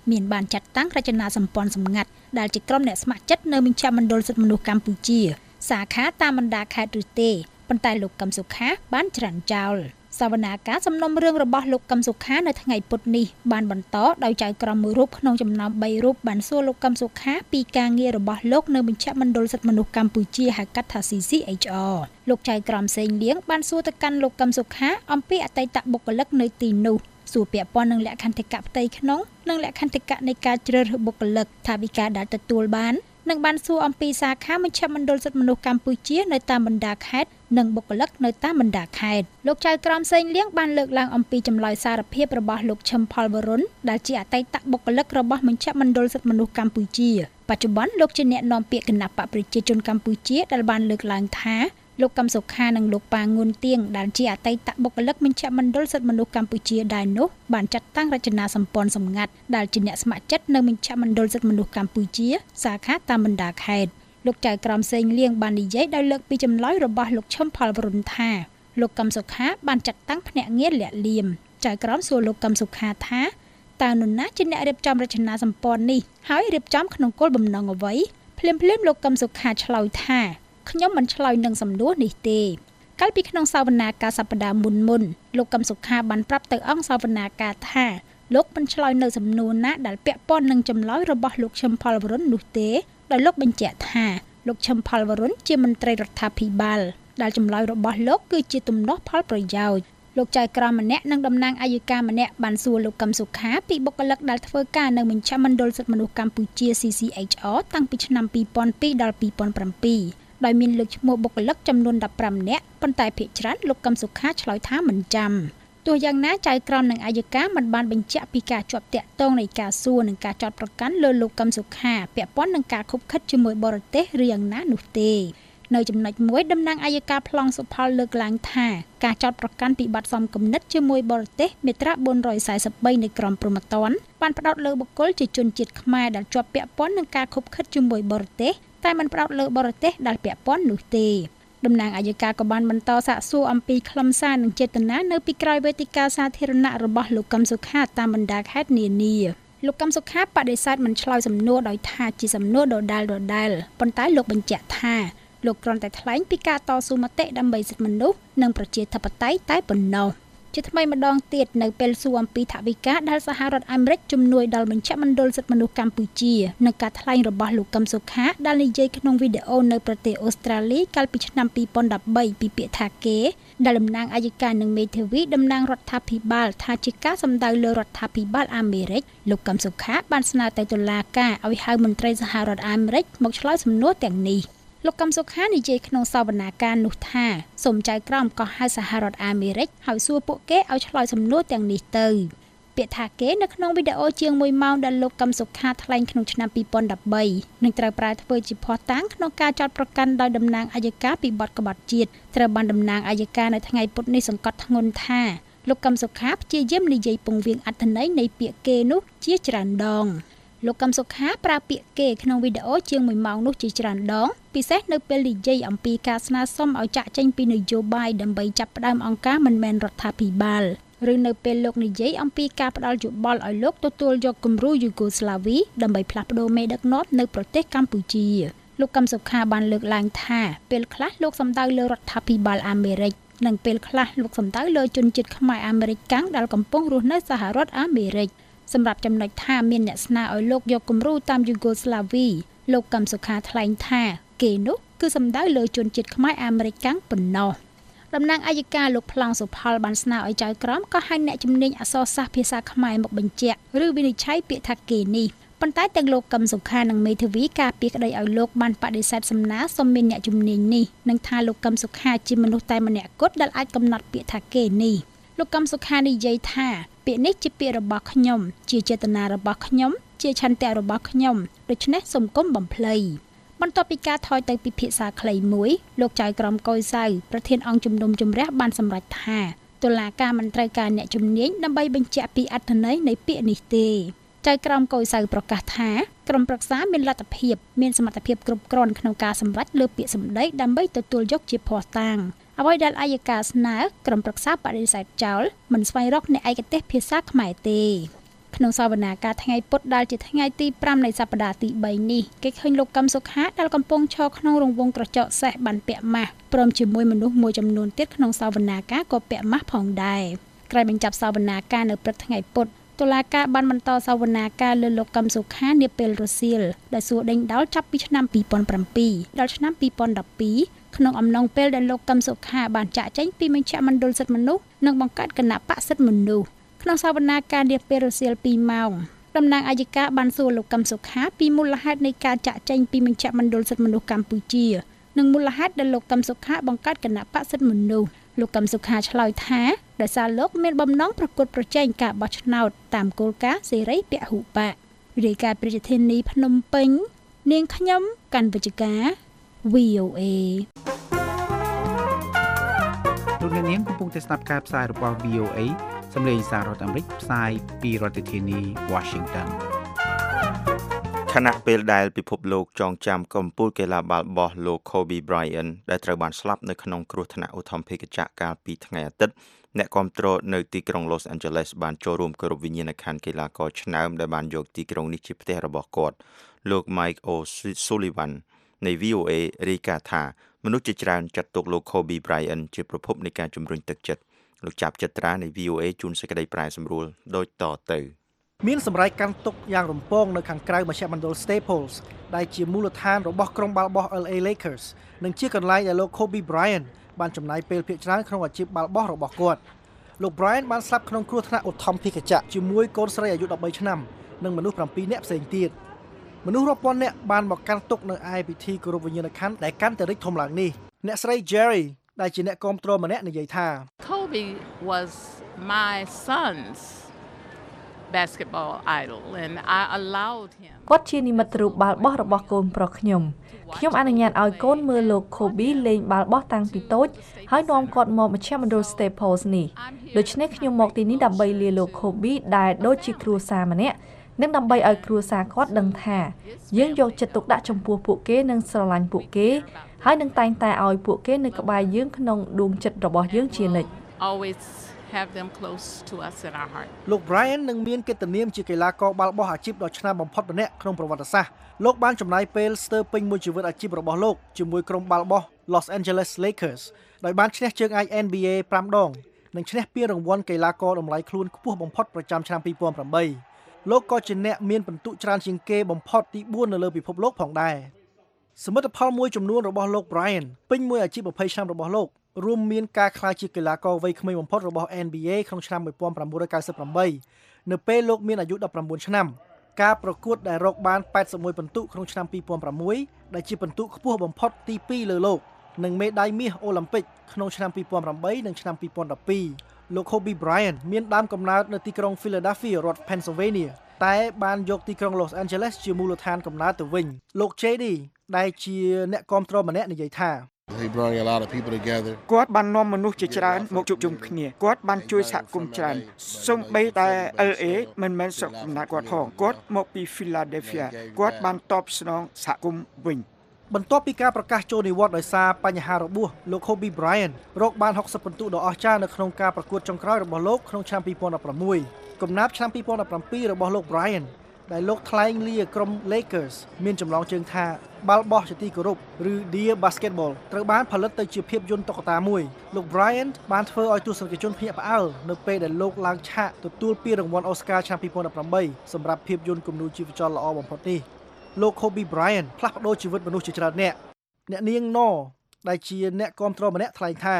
មានបានចាត់តាំងរចនាសម្ព័ន្ធសម្ងាត់ដែលជាក្រុមអ្នកស្ម័គ្រចិត្តនៅមជ្ឈមណ្ឌលសិទ្ធិមនុស្សកម្ពុជាសាខាតាមបណ្ដាខេត្តឬទេប៉ុន្តែលោកកឹមសុខាបានច្រានចោលសវនាការសំណុំរឿងរបស់លោកកឹមសុខានៅថ្ងៃពុធនេះបានបន្តដោយចៅក្រមមួយរូបក្នុងចំណោមបីរូបបានសួរលោកកឹមសុខាពីការងាររបស់លោកនៅមជ្ឈមណ្ឌលសិទ្ធិមនុស្សកម្ពុជាហៅកាត់ថា C C H R លោកចៅក្រមសេងលៀងបានសួរទៅកាន់លោកកឹមសុខាអំពីអតីតបុគ្គលិកនៅទីនោះសួរពាក់ព័ន្ធនឹងលក្ខន្តិកៈផ្ទៃក្នុងនិងលក្ខន្តិកៈនៃការជ្រើសរើសបុគ្គលិកថាវិការដែលទទួលបាននិងបានសួរអំពីសាខាមជ្ឈមណ្ឌលសិទ្ធិមនុស្សកម្ពុជានៅតាមបណ្ដាខេត្តនិងបុគ្គលិកនៅតាមបណ្ដាខេត្តលោកចៅក្រមសេងលៀងបានលើកឡើងអំពីចម្លើយសារភាពរបស់លោកឈឹមផលវរុនដែលជាអតីតបុគ្គលិករបស់មជ្ឈមណ្ឌលសិទ្ធិមនុស្សកម្ពុជាបច្ចុប្បន្នលោកជាអ្នកនាំពាក្យគណៈបកប្រជាជនកម្ពុជាដែលបានលើកឡើងថាលោកកឹមសុខានិងលោកប៉ាងួនទៀងដែលជាអតីតបុគ្គលិកមជ្ឈមណ្ឌលសិទ្ធិមនុស្សកម្ពុជាដែរនោះបានចាត់តាំងរចនាសម្ព័ន្ធសម្ងាត់ដែលជាអ្នកស្ម័គ្រចិត្តនៅមជ្ឈមណ្ឌលសិទ្ធិមនុស្សកម្ពុជាសាខាតាមបណ្ដាខេត្តលោកចៅក្រមសេងលៀងបាននិយាយដោយលើកពីចម្លើយរបស់លោកឈឹមផលវរុនថាលោកកឹមសុខាបានចាត់តាំងភ្នាក់ងារលាក់លៀមចៅក្រមសួរលោកកឹមសុខាថាតើនរណាជាអ្នករៀបចំរចនាសម្ព័ន្ធនេះហើយរៀបចំក្នុងគោលបំណងអ្វីភ្លាមៗលោកកឹមសុខាឆ្លើយថាខ្ញុំមិនឆ្លើយនឹងសំណួរនេះទេកាលពីក្នុងសវនាការសប្តាហ៍មុនមុនលោកកឹមសុខាបានប្រាប់ទៅអង្គសវនាការថាលោកមិនឆ្លើយនៅសំណួរណាដែលពាក់ព័ន្ធនឹងចម្លើយរបស់លោកឈឹមផលវរុននោះទេដោយលោកបញ្ជាក់ថាលោកឈឹមផលវរុនជាមន្ត្រីរដ្ឋាភិបាលដែលចម្លើយរបស់លោកគឺជាទំនាស់ផលប្រយោជន៍លោកចៅក្រមម្នាក់និងតំណាងអัยការម្នាក់បានសួរលោកកឹមសុខាពីបុគ្គលិកដែលធ្វើការនៅមជ្ឈមណ្ឌលសិទ្ធិមនុស្សកម្ពុជា C C H R តាំងពីឆ្នាំពីរពាន់ពីរដល់ពីរពាន់ប្រាំពីរដោយមានលើកឈ្មោះបុគ្គលិកចំនួនដប់ប្រាំនាក់ប៉ុន្តែភាគច្រើនលោកកឹមសុខាឆ្លើយថាមិនចាំទោះយ៉ាងណាចៅក្រមនិងអัยការមិនបានបញ្ជាក់ពីការជាប់តាក់ទងនៃការសួរនិងការចោទប្រកាន់លើលោកកឹមសុខាពាក់ព័ន្ធនឹងការខុបខិតជាមួយបរទេសឬយ៉ាងណានោះទេនៅចំណុចមួយតំណាងអัยការប្លង់សុផលលើកឡើងថាការចោទប្រកាន់ពីបទសំគំនិតជាមួយបរទេសមាត្រាបួនរយសែនសិបបីនៃក្រមព្រហ្មទណ្ឌបានផ្ដោតលើបុគ្គលជាជនជាតិខ្មែរដែលជាប់ពាក់ព័ន្ធនឹងការខុបខិតជាមួយបរទេសតែមិនផ្ដោតលើបរទេសដែលពាក់ព័ន្ធនោះទេតំណាងអัยការក៏បានបន្តសាកសួរអំពីខ្លឹមសារនិងចេតនានៅពីក្រោយវេទិកាសាធារណៈរបស់លោកកឹមសុខាតាមបណ្ដាខេត្តនានាលោកកឹមសុខាបដិសេធមិនឆ្លើយសំណួរដោយថាជាសំណួរដដែលដដែលប៉ុន្តែលោកបញ្ជាក់ថាលោកគ្រាន់តែថ្លែងពីការតស៊ូមតិដើម្បីសិទ្ធិមនុស្សនិងប្រជាធិបតេយ្យតែប៉ុណ្ណោះជាថ្មីម្ដងទៀតនៅពេលសួរអំពីថវិកាដែលសហរដ្ឋអាមេរិកជំនួយដល់មជ្ឈមណ្ឌលសិទ្ធិមនុស្សកម្ពុជានិងការថ្លែងរបស់លោកកឹមសុខាដែលនិយាយក្នុងវីដេអូនៅប្រទេសអូស្ត្រាលីកាលពីឆ្នាំពីរពាន់ដប់បីពីពាក្យថាគេដែលតំណាងអัยការនិងមេធាវីតំណាងរដ្ឋាភិបាលថាជាការសម្ដៅលើរដ្ឋាភិបាលអាមេរិកលោកកឹមសុខាបានស្នើទៅតុលាការឲ្យហៅមន្ត្រីសហរដ្ឋអាមេរិកមកឆ្លើយសំណួរទាំងនេះលោកកឹមសុខានិយាយក្នុងសវនាការនោះថាសូមចៅក្រមក៏ហៅសហរដ្ឋអាមេរិកហើយសួរពួកគេឲ្យឆ្លើយសំណួរទាំងនេះទៅពាក្យថាគេនៅក្នុងវីដេអូជាងមួយម៉ោងដែលលោកកឹមសុខាថ្លែងក្នុងឆ្នាំពីរពាន់ដប់បីនឹងត្រូវប្រើធ្វើជាភស្តុតាងក្នុងការចោទប្រកាន់ដោយតំណាងអัยការពីបទក្បត់ជាតិត្រូវបានតំណាងអัยការនៅថ្ងៃពុធនេះសង្កត់ធ្ងន់ថាលោកកឹមសុខាព្យាយាមនិយាយពង្រៀងអត្ថន័យនៃពាក្យគេនោះជាច្រើនដងលោកកឹមសុខាប្រើពាក្យគេក្នុងវីដេអូជាងមួយម៉ោងនោះជាច្រើនដងពិសេសនៅពេលនិយាយអំពីការស្នើសុំឲ្យចាក់ចេញពីនយោបាយដើម្បីចាប់ផ្ដើមអង្គការមិនមែនរដ្ឋាភិបាលឬនៅពេលលោកនិយាយអំពីការផ្ដាល់យោបល់ឲ្យលោកទទួលយកគំរូយូហ្គោស្លាវីដើម្បីផ្លាស់ប្ដូរមេដឹកនាំនៅប្រទេសកម្ពុជាលោកកឹមសុខាបានលើកឡើងថាពេលខ្លះលោកសម្ដៅលើរដ្ឋាភិបាលអាមេរិកនិងពេលខ្លះលោកសម្ដៅលើជនជាតិខ្មែរអាមេរិកកាំងដែលកំពុងរស់នៅសហរដ្ឋអាមេរិកសម្រាប់ចំណុចថាមានអ្នកស្នើឲ្យលោកយកគំរូតាមយូហ្គោស្លាវីលោកកឹមសុខាថ្លែងថាគេនោះគឺសំដៅលើជនជាតិខ្មែរអាមេរិកកាំងប៉ុណ្ណោះតំណាងអัยការលោកប្លង់សុផលបានស្នើឲ្យចៅក្រមក៏ហៅអ្នកជំនាញអក្សរសាស្ត្រភាសាខ្មែរមកបញ្ជាក់ឬវិនិច្ឆ័យពាក្យថាគេនេះប៉ុន្តែទាំងលោកកឹមសុខានិងមេធាវីការពារក្តីឲ្យលោកបានបដិសេធសំណើសុំមានអ្នកជំនាញនេះនិងថាលោកកឹមសុខាជាមនុស្សតែម្នាក់គត់ដែលអាចកំណត់ពាក្យថាគេនេះលោកកឹមសុខានិយាយថាពាក្យនេះជាពាក្យរបស់ខ្ញុំជាចេតនារបស់ខ្ញុំជាឆន្ទៈរបស់ខ្ញុំដូច្នេះសូមគុំបំភ្លៃបន្ទាប់ពីការថយទៅពិភាក្សាខ្លីមួយលោកចៅក្រមកុយសៅប្រធានអង្គជំនុំជម្រះបានសម្រេចថាតុលាការមិនត្រូវការអ្នកជំនាញដើម្បីបញ្ជាក់ពីអត្ថន័យនៃពាក្យនេះទេចៅក្រមកុយសៅប្រកាសថាក្រុមប្រឹក្សាមានលទ្ធភាពមានសមត្ថភាពគ្រប់គ្រាន់ក្នុងការសម្រេចលើពាក្យសម្ដីដើម្បីទទួលយកជាភស្តុតាងអ្វីដែលអัยការស្នើក្រុមប្រឹក្សាបដិសេធចោលមិនស្វែងរកអ្នកឯកទេសភាសាខ្មែរទេក្នុងសវនាការថ្ងៃពុធដែលជាថ្ងៃទីប្រាំនៃសប្តាហ៍ទីបីនេះគេឃើញលោកកឹមសុខាដែលកំពុងឈរក្នុងរង្វង់ក្រចកសេះបានពាក់ម៉ាស់ព្រមជាមួយមនុស្សមួយចំនួនទៀតក្នុងសវនាការក៏ពាក់ម៉ាស់ផងដែរក្រោយបញ្ចប់សវនាការនៅព្រឹកថ្ងៃពុធតុលាការបានបន្តសវនាការលើលោកកឹមសុខានាពេលរសៀលដែលសួរដេញដោលចាប់ពីឆ្នាំពីរពាន់ប្រាំពីរដល់ឆ្នាំពីរពាន់ដប់ពីរក្នុងអំឡុងពេលដែលលោកកឹមសុខាបានចាក់ចែងពីមជ្ឈមណ្ឌលសិទ្ធិមនុស្សនិងបង្កើតគណៈបក្សសិទ្ធិមនុស្សក្នុងសវនាការនាពេលរសៀលពីរម៉ោងតំណាងអัยការបានសួរលោកកឹមសុខាពីមូលហេតុនៃការចាក់ចែងពីមជ្ឈមណ្ឌលសិទ្ធិមនុស្សកម្ពុជានិងមូលហេតុដែលលោកកឹមសុខាបង្កើតគណៈបក្សសិទ្ធិមនុស្សលោកកឹមសុខាឆ្លើយថាដោយសារលោកមានបំណងប្រកួតប្រជែងការបោះឆ្នោតតាមគោលការណ៍សេរីពហុបករាយការណ៍ប្រជាធានីភ្នំពេញនាងខ្ញុំកាន់វិជ្ជការ វី អូ เอលោកនាងកំពុងតែស្ដាប់ការផ្សាយរបស់ វី អូ เอ សម្លេងសាររដ្ឋអាមេរិកផ្សាយពីរដ្ឋធានី Washington ខណៈពេលដែលពិភពលោកចងចាំកំពូលកីឡាបាល់បោះលោក Kobe Bryant ដែលត្រូវបានស្លាប់នៅក្នុងគ្រោះថ្នាក់ឧទ្ធម្ភាគចក្រកាលពីថ្ងៃអាទិត្យអ្នកគាំទ្រនៅទីក្រុង Los Angeles បានចូលរួមគោរពវិញ្ញាណក្ខន្ធកីឡាករឆ្នើមដែលបានយកទីក្រុងនេះជាផ្ទះរបស់គាត់លោក Mike O'Sullivan នៃ វី អូ เอ រាយការណ៍ថាមនុស្សជាច្រើនចាត់ទុកលោក Kobe Bryant ជាប្រភពនៃការជំរុញទឹកចិត្តលោកចាប់ចត្រានៃ វី អូ เอ ជូនសេចក្តីប្រែសម្រួលដូចតទៅមានសម្រេចកាន់ទុកយ៉ាងរំពងនៅខាងក្រៅមជ្ឈមណ្ឌល Staples ដែលជាមូលដ្ឋានរបស់ក្រុមបាល់បោះ แอล เอ Lakers និងជាកន្លែងដែលលោក Kobe Bryant បានចំណាយពេលភាគច្រើនក្នុងអាជីពបាល់បោះរបស់គាត់លោក Bryant បានស្លាប់ក្នុងគ្រោះថ្នាក់ឧទ្ធម្ភាគចក្រជាមួយកូនស្រីអាយុដប់បីឆ្នាំនិងមនុស្សប្រាំពីរនាក់ផ្សេងទៀតមនុស្សរាប់ពាន់នាក់បានមកកាន់ទុកនៅឯពិធីគោរពវិញ្ញាណក្ខន្ធដែលកាន់តែរីកធំឡើងនេះអ្នកស្រី Jerry ដែលជាអ្នកគាំទ្រម្នាក់និយាយថា Kobe was my son's basketball idol and I allowed him គាត់ជានិមិត្តរូបបាល់បោះរបស់កូនប្រុសខ្ញុំខ្ញុំអនុញ្ញាតឲ្យកូនមើលលោក Kobe លេងបាល់បោះតាំងពីតូចហើយនាំគាត់មកមជ្ឈមណ្ឌល Staples នេះដូច្នេះខ្ញុំមកទីនេះដើម្បីលាលោក Kobe ដែលដូចជាគ្រួសារម្នាក់និងដើម្បីឲ្យគ្រួសារគាត់ដឹងថាយើងយកចិត្តទុកដាក់ចំពោះពួកគេនិងស្រឡាញ់ពួកគេហើយនឹងតែងតែឲ្យពួកគេនៅក្បែរយើងក្នុងដួងចិត្តរបស់យើងជានិច្ច always have them close to us in our heart លោក Bryant នឹងមានកិត្តិនាមជាកីឡាករបាល់បោះអាជីពដ៏ឆ្នើមបំផុតម្នាក់ក្នុងប្រវត្តិសាស្ត្រលោកបានចំណាយពេលស្ទើរពេញមួយជីវិតអាជីពរបស់លោកជាមួយក្រុមបាល់បោះ Los Angeles Lakers ដោយបានឈ្នះជើងឯក N B A ប្រាំដងនិងឈ្នះពានរង្វាន់កីឡាករតម្លៃខ្លួនខ្ពស់បំផុតប្រចាំឆ្នាំពីរពាន់ប្រាំបីលោកក៏ជាអ្នកមានពិន្ទុច្រើនជាងគេបំផុតទីបួននៅលើពិភពលោកផងដែរសមិទ្ធផលមួយចំនួនរបស់លោក Bryant ពេញមួយអាជីពยี่สิบឆ្នាំរបស់លោករួមមានការក្លាយជាកីឡាករវ័យក្មេងបំផុតរបស់ N B A ក្នុងឆ្នាំnineteen ninety-eightនៅពេលលោកមានអាយុnineteenឆ្នាំការប្រកួតដែលរកបានeighty-oneពិន្ទុក្នុងឆ្នាំtwo thousand sixដែលជាពិន្ទុខ្ពស់បំផុតទីtwoលើលោកនិងមេដាយមាសអូឡ িম্প ិកក្នុងឆ្នាំtwo thousand eightនិងឆ្នាំtwo thousand twelveលោក Kobe Bryant មានដើមកំណើតនៅទីក្រុង Philadelphia រដ្ឋ Pennsylvania តែបានយកទីក្រុង Los Angeles ជាមូលដ្ឋានកំណើតទៅវិញលោក J D ដែលជាអ្នកគាំទ្រម្នាក់និយាយថា He brought a lot of people together គាត់បាននាំមនុស្សជាច្រើនមកជួបជុំគ្នាគាត់បានជួយសហគមន៍ច្រើនសូម្បីតែ L A មិនមែនស្រុកកំណើតគាត់ផងគាត់មកពី Philadelphia គាត់បានតបស្នងសហគមន៍វិញបន្ទាប់ពីការប្រកាសចូលនិវត្តន៍ដោយសារបញ្ហារបួសលោក Kobe Bryant រកបានsixtyពិន្ទុដ៏អស្ចារ្យនៅក្នុងការប្រកួតចុងក្រោយរបស់លោកក្នុងឆ្នាំtwo thousand sixteenកំណាព្យឆ្នាំtwo thousand sevenរបស់លោក Bryant ដែលលោកថ្លែងលាក្រុម Lakers មានចម្លងជើងថាបាល់បោះជាទីគោរពឬ Dear Basketball ត្រូវបានផលិតទៅជាភាពយន្តតុក្កតាមួយលោក Bryant បានធ្វើឲ្យទស្សនិកជនភ្ញាក់ផ្អើលនៅពេលដែលលោកឡើងឆាកទទួលពានរង្វាន់ Oscar ឆ្នាំtwo thousand eightសម្រាប់ភាពយន្តគំនូរជីវចលល្អបំផុតនេះលោក Kobe Bryant ផ្លាស់ប្ដូរជីវិតមនុស្សជាច្រើនអ្នកអ្នកនាង ណ ដែលជាអ្នកគាំទ្រម្នាក់ថ្លែងថា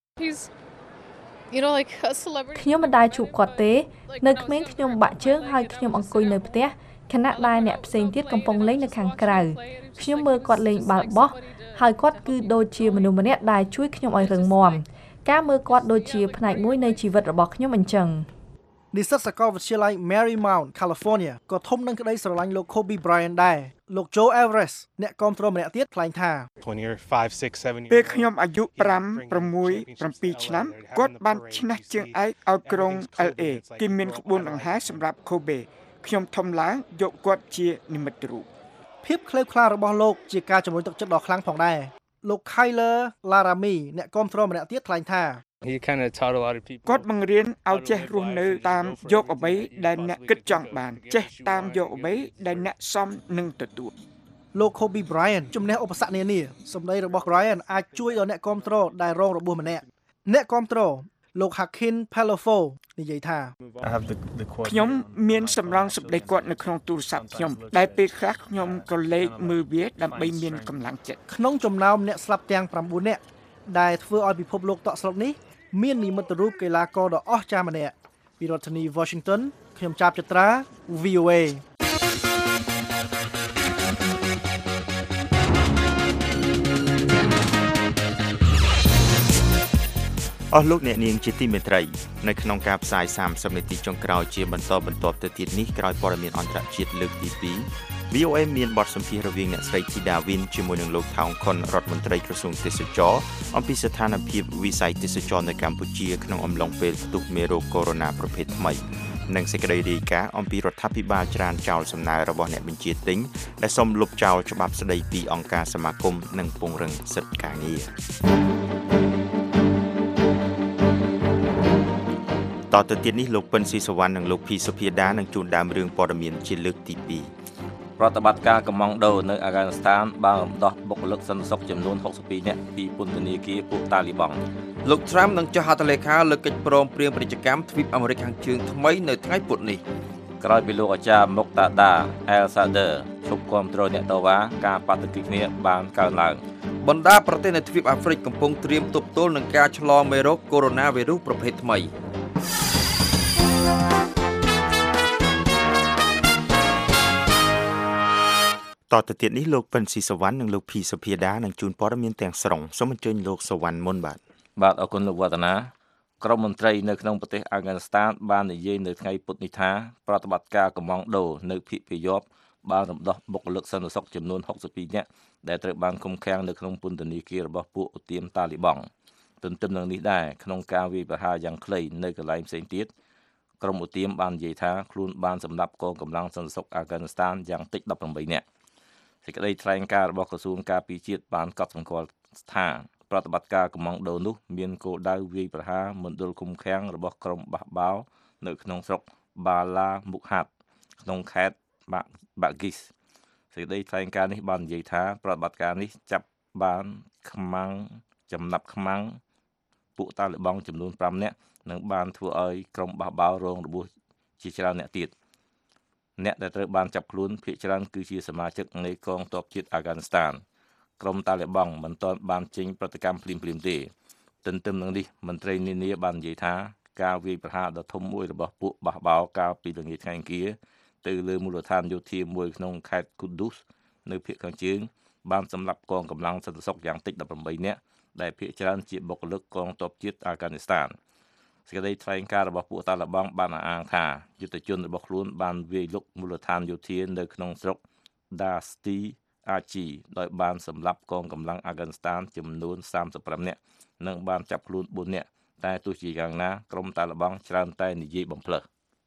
You know like a celebrity ខ្ញុំមិនដែលជួបគាត់ទេនៅក្មេងខ្ញុំបាក់ជើងហើយខ្ញុំអង្គុយនៅផ្ទះខណៈដែលអ្នកផ្សេងទៀតកំពុងលេងនៅខាងក្រៅខ្ញុំមើលគាត់លេងបាល់បោះហើយគាត់គឺដូចជាមនុស្សម្នាក់ដែលជួយខ្ញុំឲ្យរឹងមាំការមើលគាត់ដូចជាផ្នែកមួយនៃជីវិតរបស់ខ្ញុំអញ្ចឹងនិស្សិតសាកលវិទ្យាល័យ Marymount California ក៏ធំនឹងក្តីស្រឡាញ់លោក Kobe Bryant ដែរលោក Joe Everest អ្នកគាំទ្រម្នាក់ទៀតថ្លែងថាពេលខ្ញុំអាយុfive, six, sevenឆ្នាំគាត់បានឈ្នះជើងឯកឲ្យក្រុង L A គេមានក្បួនដង្ហែសម្រាប់ Kobe ខ្ញុំធំឡើងយកគាត់ជានិមិត្តរូបភាពក្លេវខ្លារបស់លោកជាការជំរុញទឹកចិត្តដ៏ខ្លាំងផងដែរលោក Kyler Laramie អ្នកគាំទ្រម្នាក់ទៀតថ្លែងថា He kind of taught a lot of people គាត់បង្រៀនឲ្យចេះរស់នៅតាមយកអ្វីដែលអ្នកគិតចង់បានចេះតាមយកអ្វីដែលអ្នកសមនឹងទទួលលោក Kobe Bryant ជំនះឧបសគ្គនានាសម្ដីរបស់ Bryant អាចជួយដល់អ្នកគាំទ្រដែលរងរបួសម្នាក់អ្នកគាំទ្រលោក Hakeem Pelofo និយាយថាខ្ញុំមានសម្រងសម្ដីគាត់នៅក្នុងទូរស័ព្ទខ្ញុំដែលពេលខ្លះខ្ញុំក៏លេខមើលវាដើម្បីមានកម្លាំងចិត្តក្នុងចំណោមអ្នកស្លាប់ទាំង9នាក់ដែលធ្វើឲ្យពិភពលោកតក់ស្លុតនេះមាននិមិត្តរូបកីឡាករដ៏អស្ចារ្យម្នាក់ពីរដ្ឋធានី Washington ខ្ញុំចាប់ចត្រា V O A អស់លោកអ្នកនាងជាទីមេត្រីនៅក្នុងការផ្សាយសាមសិបនាទីចុងក្រោយជាបន្តបន្ទាប់ទៅទៀតនេះក្រោយព័ត៌មានអន្តរជាតិលើកទីពីរ V O A មានបទសម្ភាសន៍រវាងអ្នកស្រី Thida Win ជាមួយនឹងលោក Thong Khon រដ្ឋមន្ត្រីក្រសួងទេសចរអំពីស្ថានភាពវិស័យទេសចរនៅកម្ពុជាក្នុងអំឡុងពេលផ្ទុះមេរោគកូវីដ -ប្រភេទថ្មីនិងសេចក្តីរាយការណ៍អំពីរដ្ឋាភិបាលច្រានចោលសំណើរបស់អ្នកបញ្ជាទិញដែលសុំលុបចោលច្បាប់ស្តីពីអង្គការសមាគមនិងពង្រឹងសិទ្ធិការងារតទៅទៀតនេះលោកពិនស៊ីសវណ្ណនិងលោកភីសុភាដានឹងជួនដើមរឿងព័ត៌មានជាលើកទីពីរប្រតិបត្តិការកំងដូនៅអាហ្គានីស្ថានបានរំដោះបុគ្គលិកសន្តិសុខចំនួនหกสิบtwoនាក់ពីពន្ធនាគារពួកតាលីបង់លោក Trump នឹងចុះហត្ថលេខាលើកិច្ចព្រមព្រៀងពាណិជ្ជកម្មទ្វីបអាមេរិកខាងជើងថ្មីនៅថ្ងៃពុធនេះក្រោយពីលោកអាចារ្យមុកតាដាអែលសាដឺឈប់គាំទ្រអ្នកតវ៉ាការបាតុកិច្ចគ្នាបានកើនឡើងបណ្ដាប្រទេសនៅទ្វីបអាហ្វ្រិកកំពុងត្រៀមទប់ទល់នឹងការឆ្លងមេរោគកូវីដ -ប្រភេទថ្មីតទៅទៀតនេះលោកពិនស៊ីសវណ្ណនិងលោកភីសុភាដានឹងជួនព័ត៌មានទាំងស្រុងសូមអញ្ជើញលោកសវណ្ណមុនបាទបាទអរគុណលោកវឌ្ឍនាក្រុមមន្ត្រីនៅក្នុងប្រទេសអាហ្គានីស្ថានបាននិយាយនៅថ្ងៃពុធនេះថាប្រតិបត្តិការកំងដូនៅភូមិភាគយប់បានរំដោះបុគ្គលិកសន្តិសុខចំនួនหกสิบtwoនាក់ដែលត្រូវបានឃុំឃាំងនៅក្នុងពន្ធនាគាររបស់ពួកឧទាមតាលីបង់ទន្ទឹមនឹងនេះដែរក្នុងការវាយប្រហារយ៉ាងខ្លីនៅកន្លែងផ្សេងទៀតក្រុមឧទាមបាននិយាយថាខ្លួនបានសម្លាប់កងកម្លាំងសន្តិសុខអាហ្គានីស្ថានយ៉ាងតិចeighteenនាក់សេចក្តីថ្លែងការណ៍របស់ក្រសួងការពារជាតិបានកត់សម្គាល់ថាប្រតិបត្តិការកំងដូនោះមានគោលដៅវាយប្រហារមណ្ឌលឃុំឃាំងរបស់ក្រុមបះបោរនៅក្នុងស្រុកបាឡាមុខហាត់ក្នុងខេត្តបាក់ហ្គីសសេចក្តីថ្លែងការណ៍នេះបាននិយាយថាប្រតិបត្តិការនេះចាប់បានខ្មាំងចំណាប់ខ្មាំងពួកតាលីបង់ចំនួនfiveនាក់និងបានធ្វើឲ្យក្រុមបះបោររងរបួសជាច្រើនអ្នកទៀតអ្នកដែលត្រូវបានចាប់ខ្លួនភាគច្រើនគឺជាសមាជិកនៃកងទ័ពជាតិអាហ្គានីស្ថានក្រុមតាលីបង់មិនទាន់បានចេញប្រតិកម្មភ្លាមៗទេទន្ទឹមនឹងនេះមន្ត្រីនានាបាននិយាយថាការវាយប្រហារដ៏ធំមួយរបស់ពួកបះបោរកាលពីល្ងាចថ្ងៃអង្គារទៅលើមូលដ្ឋានយោធាមួយក្នុងខេត្ត Kudus នៅភាគខាងជើងបានសម្លាប់កងកម្លាំងសន្តិសុខយ៉ាងតិចeighteenនាក់ដែលភាគច្រើនជាបុគ្គលិកកងទ័ពជាតិអាហ្គានីស្ថានសេចក្តីថ្លែងការណ៍របស់ពួកតាលីបង់បានអះអាងថាយុទ្ធជនរបស់ខ្លួនបានវាយលុកមូលដ្ឋានយោធានៅក្នុងស្រុក Dasti Achi ដោយបានសម្លាប់កងកម្លាំងអាហ្គានីស្ថានចំនួនthirty-fiveនាក់និងបានចាប់ខ្លួនfourនាក់តែទោះជាយ៉ាងណាក្រុមតាលីបង់ច្រើនតែនិយាយបំផ្លើស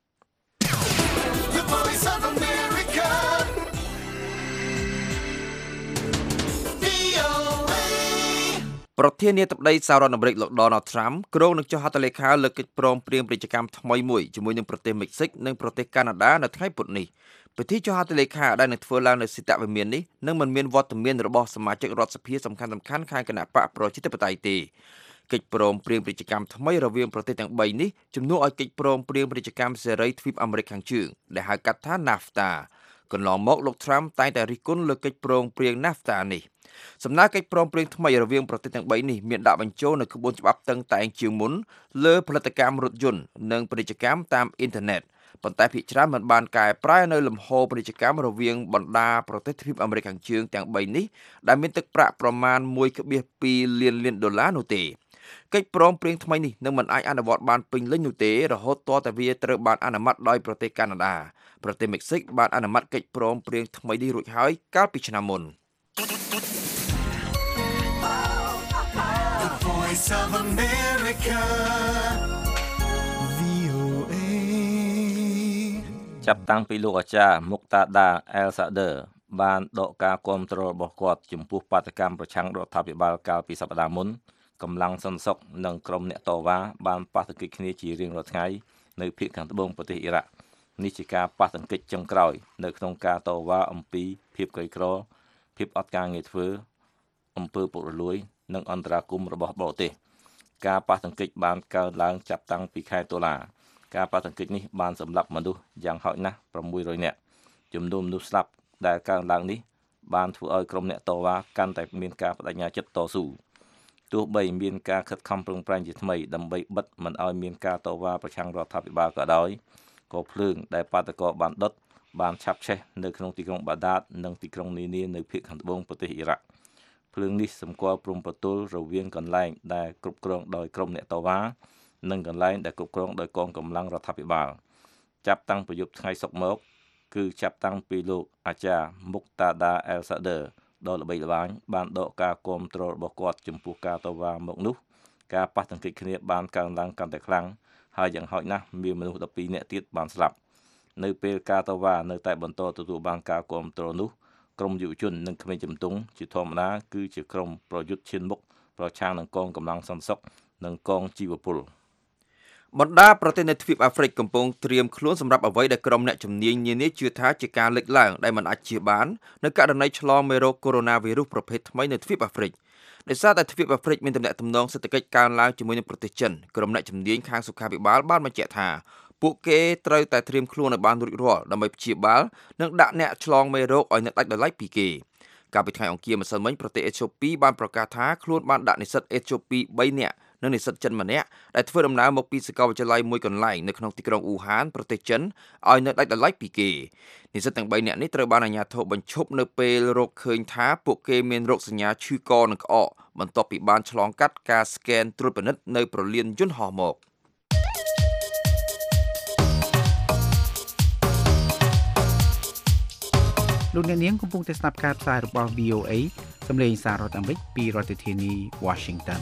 ប្រធានាធិបតីសហរដ្ឋអាមេរិកលោក Donald Trump គ្រោងនឹងចុះហត្ថលេខាលើកិច្ចព្រមព្រៀងពាណិជ្ជកម្មថ្មីមួយជាមួយនឹងប្រទេសមិចស៊ិកនិងប្រទេសកាណាដានៅថ្ងៃពុធនេះពិធីចុះហត្ថលេខាដែលនឹងធ្វើឡើងនៅសិទ្ធិវិមាននេះនឹងមិនមានវត្តមានរបស់សមាជិករដ្ឋសភាសំខាន់ៗខាងគណៈបកប្រជាធិបតេយ្យទេកិច្ចព្រមព្រៀងពាណិជ្ជកម្មថ្មីរវាងប្រទេសទាំង3នេះជំនួសឲ្យកិច្ចព្រមព្រៀងពាណិជ្ជកម្មសេរីទ្វីបអាមេរិកខាងជើងដែលហៅកាត់ថា NAFTA កន្លងមកលោក Trump តែងតែរិះគន់លើកិច្ចព្រមព្រៀង NAFTA នេះសំណើកិច្ចព្រមព្រៀងថ្មីរវាងប្រទេសទាំង3នេះមានដាក់បញ្ចូលនៅក្បួនច្បាប់តឹងតែងជាងមុនលើផលិតកម្មរថយន្តនិងពាណិជ្ជកម្មតាមអ៊ីនធឺណិតប៉ុន្តែភាគច្រើនមិនបានកែប្រែនៅលំហូរពាណិជ្ជកម្មរវាងបណ្ដាប្រទេសទ្វីបអាមេរិកខាងជើងទាំង3នេះដែលមានទឹកប្រាក់ប្រមាណone point twoលានលានដុល្លារនោះទេកិច្ចព្រមព្រៀងថ្មីនេះនឹងមិនអាចអនុវត្តបានពេញលេញនោះទេរហូតទាល់តែវាត្រូវបានអនុម័តដោយប្រទេសកាណាដាប្រទេសមិចស៊ិកបានអនុម័តកិច្ចព្រមព្រៀងថ្មីនេះរួចហើយកាលពីឆ្នាំមុនចាប់តាំងពីលោកអាចារ្យមុកតាដាអែលសាដឺបានដកការគាំទ្ររបស់គាត់ចំពោះបាតកម្មប្រឆាំងរដ្ឋាភិបាលកាលពីសប្តាហ៍មុនកម្លាំងសន្តិសុខនិងក្រុមអ្នកតវ៉ាបានប៉ះទង្គិចគ្នាជារៀងរាល់ថ្ងៃនៅភាគខាងត្បូងប្រទេសអ៊ីរ៉ាក់នេះជាការប៉ះទង្គិចចុងក្រោយនៅក្នុងការតវ៉ាអំពីភាពក្រីក្រភាពអត់ការងារធ្វើអំពើពុករលួយនិងអន្តរាគមន៍របស់បរទេសការប៉ះទង្គិចបានកើនឡើងចាប់តាំងពីខែតុលាការប៉ះទង្គិចនេះបានសម្លាប់មនុស្សយ៉ាងហោចណាស់ប្រាំមួយរយនាក់ចំនួនមនុស្សស្លាប់ដែលកើនឡើងនេះបានធ្វើឲ្យក្រុមអ្នកតវ៉ាកាន់តែមានការបដិញ្ញាចិត្តតស៊ូទោះបីមានការខិតខំប្រឹងប្រែងជាថ្មីដើម្បីបិទមិនឲ្យមានការតវ៉ាប្រឆាំងរដ្ឋាភិបាលក៏ដោយក៏ភ្លើងដែលបាតកោបានដុតបានឆាប់ឆេះនៅក្នុងទីក្រុងបាដាតនិងទីក្រុងនានានៅភាគខាងត្បូងប្រទេសអ៊ីរ៉ាក់ភ្លើងនេះសម្គាល់ព្រំប្រទល់រវាងកន្លែងដែលគ្រប់គ្រងដោយក្រុមអ្នកតវ៉ានិងកន្លែងដែលគ្រប់គ្រងដោយកងកម្លាំងរដ្ឋាភិបាលចាប់តាំងពីយប់ថ្ងៃសុក្រមកគឺចាប់តាំងពីលោកអាចារ្យមុកតាដាអែលសាដឺដ៏ល្បីល្បាញបានដកការគាំទ្ររបស់គាត់ចំពោះការតវ៉ាមកនោះការប៉ះទង្គិចគ្នាបានកើនឡើងកាន់តែខ្លាំងហើយយ៉ាងហោចណាស់មានមនុស្សដប់ពីរនាក់ទៀតបានស្លាប់នៅពេលការតវ៉ានៅតែបន្តទទួលបានការគាំទ្រនោះក្រុមយុវជននិងក្មេងជំទង់ជាធម្មតាគឺជាក្រុមប្រយុទ្ធឈានមុខប្រឆាំងនឹងកងកម្លាំងសន្តិសុខនិងកងជីវពលបណ្ដាប្រទេសនៅទ្វីបអាហ្វ្រិកកំពុងត្រៀមខ្លួនសម្រាប់អ្វីដែលក្រុមអ្នកជំនាញនានាជឿថាជាការលេចឡើងដែលមិនអាចជៀសបាននៅករណីឆ្លងមេរោគកូវីដ -19 ប្រភេទថ្មីនៅទ្វីបអាហ្វ្រិកដោយសារតែទ្វីបអាហ្វ្រិកមានទំនាក់ទំនងសេដ្ឋកិច្ចកើនឡើងជាមួយនឹងប្រទេសចិនក្រុមអ្នកជំនាញខាងសុខាភិបាលបានបញ្ជាក់ថាពួកគេត្រូវតែត្រៀមខ្លួនឲ្យបានរួចរាល់ដើម្បីព្យាបាលនិងដាក់អ្នកឆ្លងមេរោគឲ្យនៅដាច់ដោយឡែកពីគេកាលពីថ្ងៃអង្គារម្សិលមិញប្រទេសអេត្យូពីបានប្រកាសថាខ្លួនបានដាក់និស្សិតអេត្យូពីបីនាក់និងនិស្សិតចិនម្នាក់ដែលធ្វើដំណើរមកពីសាកលវិទ្យាល័យមួយកន្លែងនៅក្នុងទីក្រុងអ៊ូហានប្រទេសចិនឲ្យនៅដាច់ដោយឡែកពីគេនិស្សិតទាំងបីនាក់នេះត្រូវបានអាជ្ញាធរបញ្ឈប់នៅពេលរកឃើញថាពួកគេមានរោគសញ្ញាឈឺកនិងក្អកបន្ទាប់ពីបានឆ្លងកាត់ការស្កេនត្រួតពិនិត្យនៅប្រលានយន្តហោះមកលោកអ្នកនាងកំពុងតែស្ដាប់ការផ្សាយរបស់ វី អូ អេ សម្លេងសាររដ្ឋអាមេរិកពីរដ្ឋធានី Washington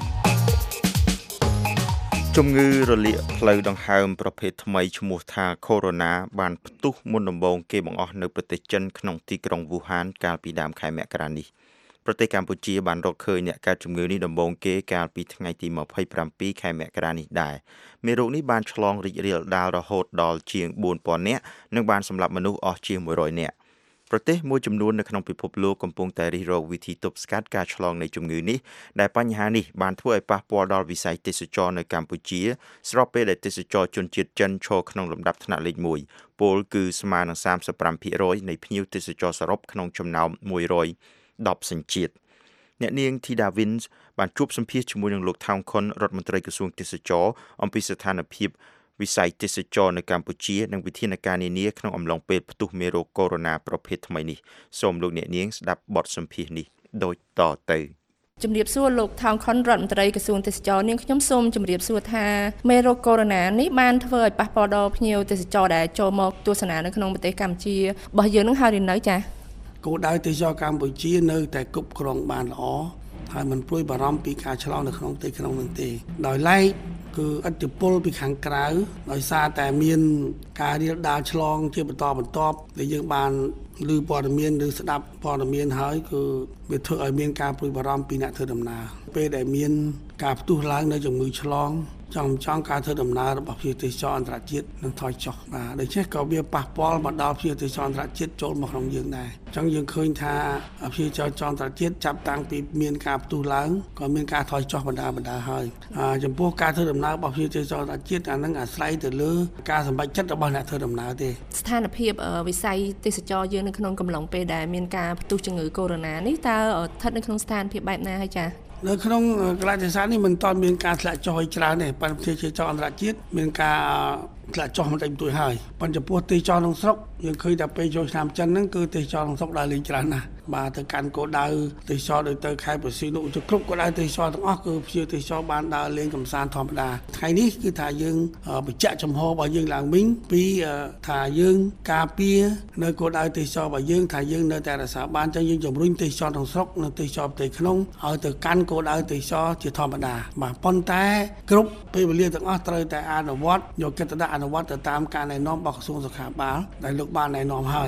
ជំងឺរលាកផ្លូវដង្ហើមប្រភេទថ្មីឈ្មោះថា Corona បានផ្ទុះមុនដំបូងគេបង្អស់នៅប្រទេសចិនក្នុងទីក្រុងវូហានកាលពីដើមខែមករានេះប្រទេសកម្ពុជាបានរកឃើញអ្នកកើតជំងឺនេះដំបូងគេកាលពីថ្ងៃទីម្ភៃប្រាំពីរខែមករានេះដែរមេរោគនេះបានឆ្លងរីករាលដាលរហូតដល់ជាងបួនពាន់នាក់និងបានសម្លាប់មនុស្សអស់ជាងមួយរយនាក់ប្រទេសមួយចំនួននៅក្នុងពិភពលោកកំពុងតែរិះរកវិធីទប់ស្កាត់ការឆ្លងនៃជំងឺនេះដែលបញ្ហានេះបានធ្វើឲ្យប៉ះពាល់ដល់វិស័យទេសចរណ៍នៅកម្ពុជាស្របពេលដែលទេសចរជនជាតិចិនឈរក្នុងលំដាប់ថ្នាក់លេខមួយពលគឺស្មើនឹងសាមសិបប្រាំភាគរយនៃភ្ញៀវទេសចរសរុបក្នុងចំណោមមួយរយដប់សញ្ជាតិអ្នកនាង Thida Wins បានជួបសម្ភាសជាមួយនឹងលោក Thong Khon រដ្ឋមន្ត្រីក្រសួងទេសចរអំពីស្ថានភាពវិស័យទេសចរនៅកម្ពុជានិងវិធានការនានាក្នុងអំឡុងពេលផ្ទុះមេរោគកូវីដ -19 ប្រភេទថ្មីនេះសូមលោកអ្នកនាងស្ដាប់បទសម្ភាសន៍នេះដូចតទៅជំរាបសួរលោក Thong Khon រដ្ឋមន្ត្រីក្រសួងទេសចរនាងខ្ញុំសូមជំរាបសួរថាមេរោគកូវីដ -19 នេះបានធ្វើឲ្យប៉ះពាល់ដល់ភ្ញៀវទេសចរដែលចូលមកទស្សនានៅក្នុងប្រទេសកម្ពុជារបស់យើងនឹងហើយនៅចា៎គោលដៅទេសចរកម្ពុជានៅតែគ្រប់គ្រងបានល្អហើយមិនព្រួយបារម្ភពីការឆ្លងនៅក្នុងប្រទេសក្នុងនោះទេដោយឡែកគឺឥទ្ធិពលពីខាងក្រៅដោយសារតែមានការរាលដាលឆ្លងជាបន្តបន្ទាប់ដែលយើងបានឮព័ត៌មានឬស្ដាប់ព័ត៌មានហើយគឺវាធ្វើឲ្យមានការព្រួយបារម្ភពីអ្នកធ្វើដំណើរពេលដែលមានការផ្ទុះឡើងនៅជំងឺឆ្លងចង់ចង់ការធ្វើដំណើររបស់ភ្ញៀវទេសចរអន្តរជាតិនឹងថយចុះបាទដូច្នេះក៏វាប៉ះពាល់មកដល់ភ្ញៀវទេសចរអន្តរជាតិចូលមកក្នុងយើងដែរអញ្ចឹងយើងឃើញថាភ្ញៀវទេសចរអន្តរជាតិចាប់តាំងពីមានការផ្ទុះឡើងក៏មានការថយចុះបណ្ដាបណ្ដាហើយចំពោះការធ្វើដំណើររបស់ភ្ញៀវទេសចរអន្តរជាតិអានឹងអាស្រ័យទៅលើការសម្រេចចិត្តរបស់អ្នកធ្វើដំណើរទេស្ថានភាពវិស័យទេសចរយើងនៅក្នុងកំឡុងពេលដែលមានការផ្ទុះជំងឺកូវីដ -19 នេះតើស្ថិតនៅក្នុងស្ថានភាពបែបណាហើយចា៎នៅក្នុងកន្លែងទេសចរនេះមិនទាន់មានការធ្លាក់ចុះឲ្យច្រើនទេប៉ុន្តែប្រទេសចរអន្តរជាតិមានការធ្លាក់ចុះបន្តិចបន្តួចហើយប៉ុន្តែចំពោះទេសចរក្នុងស្រុកយើងឃើញតែពេលចូលឆ្នាំចិនហ្នឹងគឺទេសចរក្នុងស្រុកដើរលេងច្រើនណាស់បាទទៅកាន់គោលដៅទេសចរដោយទៅខេត្តប្រសីនុគ្រប់គោលដៅទេសចរទាំងអស់គឺភ្ញៀវទេសចរបានដើរលេងកម្សាន្តធម្មតាថ្ងៃនេះគឺថាយើងបញ្ជាក់ចំហរបស់យើងឡើងវិញពីថាយើងការពារនៅគោលដៅទេសចររបស់យើងថាយើងនៅតែរក្សាបានចឹងយើងជំរុញទេសចរក្នុងស្រុកនិងទេសចរប្រទេសក្នុងឲ្យទៅកាន់គោលដៅទេសចរជាធម្មតាបាទប៉ុន្តែគ្រប់ពេលវេលាទាំងអស់ត្រូវតែអនុវត្តយកកិត្តិយសអនុវត្តទៅតាមការណែនាំរបស់ក្រសួងសុខាភិបាលដែលលោកបានណែនាំហើយ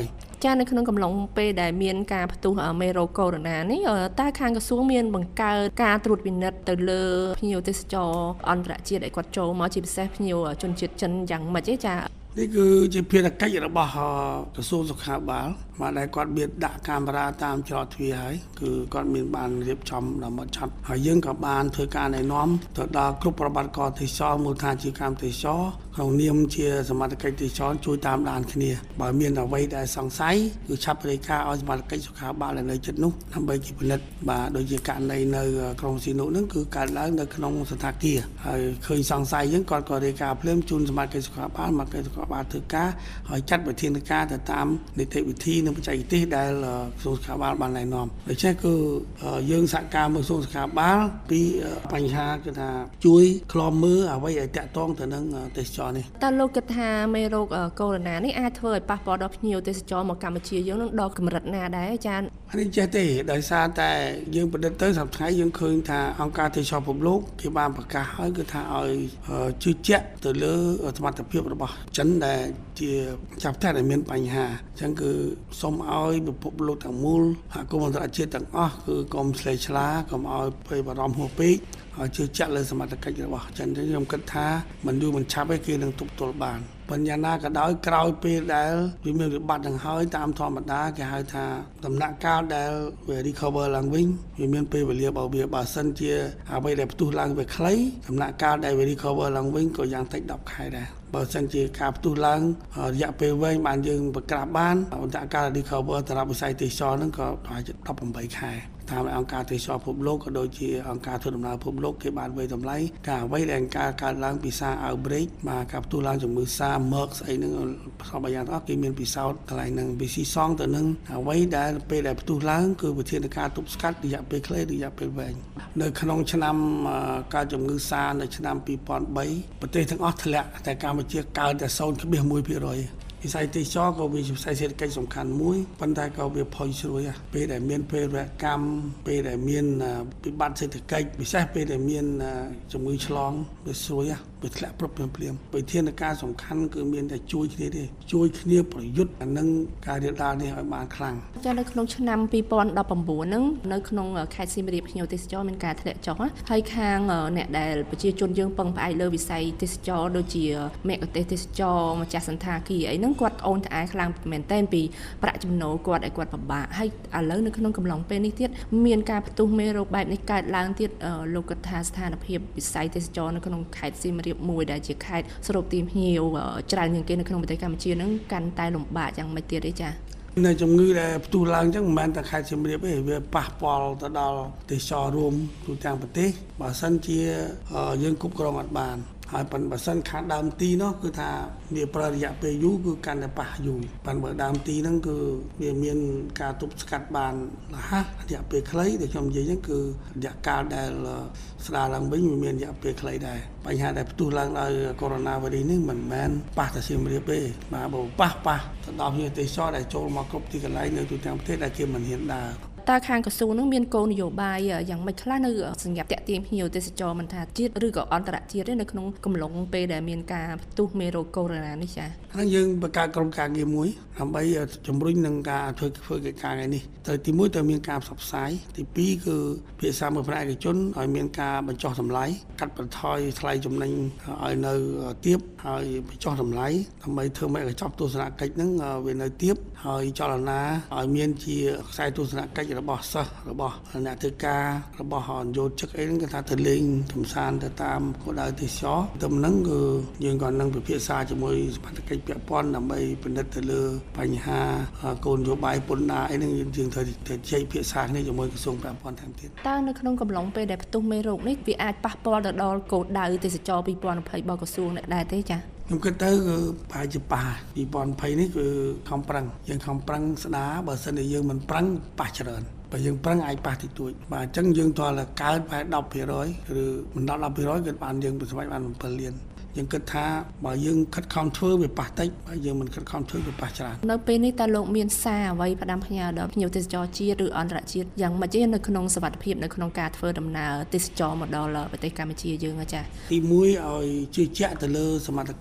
ចានៅក្នុងកំឡុងពេលដែលមានការផ្ទុះមេរោគកូវីដ នេះតើខាងក្រសួងមានបង្កើតការត្រួតពិនិត្យទៅលើភ្ញៀវទេសចរអន្តរជាតិឲ្យគាត់ចូលមកជាពិសេសភ្ញៀវជនជាតិចិនយ៉ាងម៉េចទេចានេះគឺជាភារកិច្ចរបស់ក្រសួងសុខាភិបាលមកដែលគាត់មានដាក់កាមេរ៉ាតាមច្រកទ្វារហើយគឺគាត់មានបានរៀបចំដើម្បីឆាត់ហើយយើងក៏បានធ្វើការណែនាំទៅដល់គ្រប់ប្រតិបត្តិការទេសចរមូលដ្ឋានជាកម្មទេសចរក្នុងនាមជាសមាជិកទេសចរជួយតាមដានគ្នាបើមានអ្វីដែលសង្ស័យគឺឆាប់រាយការណ៍ឲ្យសមាជិកសុខាភិបាលនៅជិតនោះដើម្បីគេពិនិត្យបាទដូចជាករណីនៅក្រុងស៊ីនុហ្នឹងគឺកើតឡើងនៅក្នុងសន្តាគារហើយឃើញសង្ស័យយើងគាត់ក៏រាយការណ៍ភ្លាមជូនសមាជិកសុខាភិបាលមកគេសុខាភិបាលធ្វើការហើយចាត់វិធានការទៅតាមនីតិវិធីនិងបច្ចេកទេសដែលក្រសួងសុខាភិបាលបានណែនាំដូច្នេះគឺយើងសហការមួយក្រសួងសុខាភិបាលពីបញ្ហាគឺថាជួយឃ្លាំមើលអ្វីឲ្យតាក់ទងទៅនឹងទេសចរនេះតើលោកគិតថាមេរោគកូវីដ នេះអាចធ្វើឲ្យប៉ះពាល់ដល់ភ្ញៀវទេសចរមកកម្ពុជាយើងនឹងដល់កម្រិតណាដែរអាចារ្យនេះចេះទេដោយសារតែយើងប្រឌិតទៅសប្តាហ៍យើងឃើញថាអង្គការទេសចរពិភពលោកគេបានប្រកាសហើយគឺថាឲ្យជឿជាក់ទៅលើសមត្ថភាពរបស់ចិនដែលជាចាប់តែមានបញ្ហាអញ្ចឹងគឺសូមឲ្យពិភពលោកទាំងមូលសហគមន៍អន្តរជាតិទាំងអស់គឺកុំឆ្លេឆ្លាកុំឲ្យពេលបារម្ភហួសពេកហើយជឿជាក់លើសមត្ថកិច្ចរបស់ចិនខ្ញុំគិតថាមិនយូរមិនឆាប់ទេគេនឹងទប់ទល់បានបញ្ហាណាក៏ដោយក្រោយពេលដែលវាមានវិបត្តិនឹងហើយតាមធម្មតាគេហៅថាដំណាក់កាលដែលវា recover ឡើងវិញវាមានពេលវេលាបើវាបើសិនជាអ្វីដែលផ្ទុះឡើងវាខ្លីដំណាក់កាលដែលវា recover ឡើងវិញក៏យ៉ាងតិចដប់ខែដែរបើសិនជាការផ្ទុះឡើងរយៈពេលវែងបានយើងប្រក្រាបបានអន្តរការ recover សម្រាប់វិស័យទេសចរហ្នឹងក៏ប្រហែលជាដប់ប្រាំខែតាមអង្គការទេសចរពិភពលោកក៏ដូចជាអង្គការធ្វើដំណើរពិភពលោកគេបានវិយតម្លៃការអ្វីដែលការកើតឡើងពីសារ outbreak បាទការផ្ទុះឡើងជំងឺសារ Merck ស្អីហ្នឹងសពយ៉ាងទាំងអស់គេមានពិសោធន៍កន្លែងហ្នឹងវាស៊ីសងទៅនឹងអ្វីដែលពេលដែលផ្ទុះឡើងគឺវិធានការទប់ស្កាត់រយៈពេលខ្លីរយៈពេលវែងនៅក្នុងឆ្នាំការជំងឺសារនៅឆ្នាំពីរពាន់បីប្រទេសទាំងអស់ធ្លាក់តែកម្ពុជាកើតតែ ศูนย์จุดหนึ่ง ភាគរយ វិស័យទេសចរក៏វាជាវិស័យសេដ្ឋកិច្ចសំខាន់មួយប៉ុន្តែក៏វាផុយស្រួយពេលដែលមានពេលវកម្មពេលដែលមានវិបត្តិសេដ្ឋកិច្ចពិសេសពេលដែលមានជំងឺឆ្លងវាស្រួយវាធ្លាក់ព្រឹបភ្លាមភ្លាមវិធានការសំខាន់គឺមានតែជួយគ្នាទេជួយគ្នាប្រយុទ្ធនឹងការរាលដាលនេះឲ្យបានខ្លាំងចានៅក្នុងឆ្នាំពីរពាន់ដប់ប្រាំបួនហ្នឹងនៅក្នុងខេត្តសៀមរាបភ្ញៀវទេសចរមានការធ្លាក់ចុះហើយខាងអ្នកដែលប្រជាជនយើងពឹងផ្អែកលើវិស័យទេសចរដូចជាមគ្គុទ្ទេសក៍ទេសចរម្ចាស់សន្តាគារអីហ្នឹងគាត់អូនត្អែខ្លាំងមែនទែនពីប្រាក់ចំណូលគាត់ឲ្យគាត់ពិបាកហើយឥឡូវនៅក្នុងកំឡុងពេលនេះទៀតមានការផ្ទុះមេរោគបែបនេះកើតឡើងទៀតលោកគិតថាស្ថានភាពវិស័យទេសចរនៅក្នុងខេត្តសៀមរាបមួយដែលជាខេត្តស្រូបទាញភ្ញៀវច្រើនជាងគេនៅក្នុងប្រទេសកម្ពុជាហ្នឹងកាន់តែលំបាកយ៉ាងម៉េចទៀតទេចានៅជំងឺដែលផ្ទុះឡើងអញ្ចឹងមិនមែនតែខេត្តសៀមរាបទេវាប៉ះពាល់ទៅដល់ទេសចររួមទូទាំងប្រទេសបើសិនជាយើងគ្រប់គ្រងអត់បានហើយប៉ុន្តែបើសិនខាងដើមទីនោះគឺថាវាប្រើរយៈពេលយូរគឺកាន់តែប៉ះយូរប៉ុន្តែបើដើមទីហ្នឹងគឺវាមានការទប់ស្កាត់បានរហ័សរយៈពេលខ្លីដែលខ្ញុំនិយាយហ្នឹងគឺរយៈកាលដែលស្ដារឡើងវិញវាមានរយៈពេលខ្លីដែរបញ្ហាដែលផ្ទុះឡើងដោយកូវីដ នេះមិនមែនប៉ះតែសៀមរាបទេបាទបើប៉ះប៉ះទៅដល់ភ្ញៀវទេសចរដែលចូលមកគ្រប់ទីកន្លែងនៅទូទាំងប្រទេសដែលគេមិនហ៊ានដើរតើខាងក្រសួងនឹងមានគោលនយោបាយយ៉ាងម៉េចខ្លះនៅសម្រាប់តាក់ទាញភ្ញៀវទេសចរមិនថាជាតិឬក៏អន្តរជាតិទេនៅក្នុងកំឡុងពេលដែលមានការផ្ទុះមេរោគកូវីដ នេះចា៎ហើយយើងបង្កើតក្រុមការងារមួយដើម្បីជំរុញនឹងការធ្វើធ្វើកិច្ចការងារនេះទៅទីមួយត្រូវមានការផ្សព្វផ្សាយទីពីរគឺភាសាមួយផ្នែកឯកជនឲ្យមានការបញ្ចុះតម្លៃកាត់បន្ថយថ្លៃចំណេញឲ្យនៅទាបហើយបញ្ចុះតម្លៃដើម្បីធ្វើឲ្យកញ្ចប់ទស្សនកិច្ចហ្នឹងវានៅទាបហើយចលនាឲ្យមានជាខ្សែទស្សនកិច្ចរបស់សិស្សរបស់អ្នកធ្វើការរបស់យោជិកអីហ្នឹងគេថាទៅលេងកំសាន្តទៅតាមគោលដៅទេសចរទៅហ្នឹងគឺយើងក៏នឹងពិភាក្សាជាមួយសមត្ថកិច្ចពាក់ព័ន្ធដើម្បីពិនិត្យទៅលើបញ្ហាគោលនយោបាយពន្ធដារអីហ្នឹងយើងត្រូវទៅជែកពិភាក្សាគ្នាជាមួយក្រសួងពាក់ព័ន្ធថែមទៀតតើនៅក្នុងកំឡុងពេលដែលផ្ទុះមេរោគនេះវាអាចប៉ះពាល់ទៅដល់គោលដៅទេសចរពីរពាន់ยี่สิบរបស់ក្រសួងនេះដែរទេចា៎ខ្ញុំគិតទៅគឺប្រហែលជាប៉ះពីរពាន់ยี่สิบនេះគឺខំប្រឹងយើងខំប្រឹងស្ដារបើសិនជាយើងមិនប្រឹងប៉ះច្រើនបើយើងប្រឹងអាចប៉ះតិចតួចបាទអញ្ចឹងយើងតើកើតប្រហែលដប់ភាគរយឬមិនដល់ដប់ភាគរយគឺបានយើងប្រសិទ្ធបានbảyលានយើងគិតថាបើយើងខិតខំធ្វើវាប៉ះតិចបើយើងមិនខិតខំធ្វើវាប៉ះច្រើននៅពេលនេះតើលោកមានសារអ្វីផ្ដាំផ្ញើដល់ភ្ញៀវទេសចរជាតិឬអន្តរជាតិយ៉ាងម៉េចទេនៅក្នុងសវត្ថិភាពនៅក្នុងការធ្វើដំណើរទេសចរមកដល់ប្រទេសកម្ពុជាយើងចា៎ទីមួយឲ្យជឿជាក់ទៅលើសមត្ថកិច្ច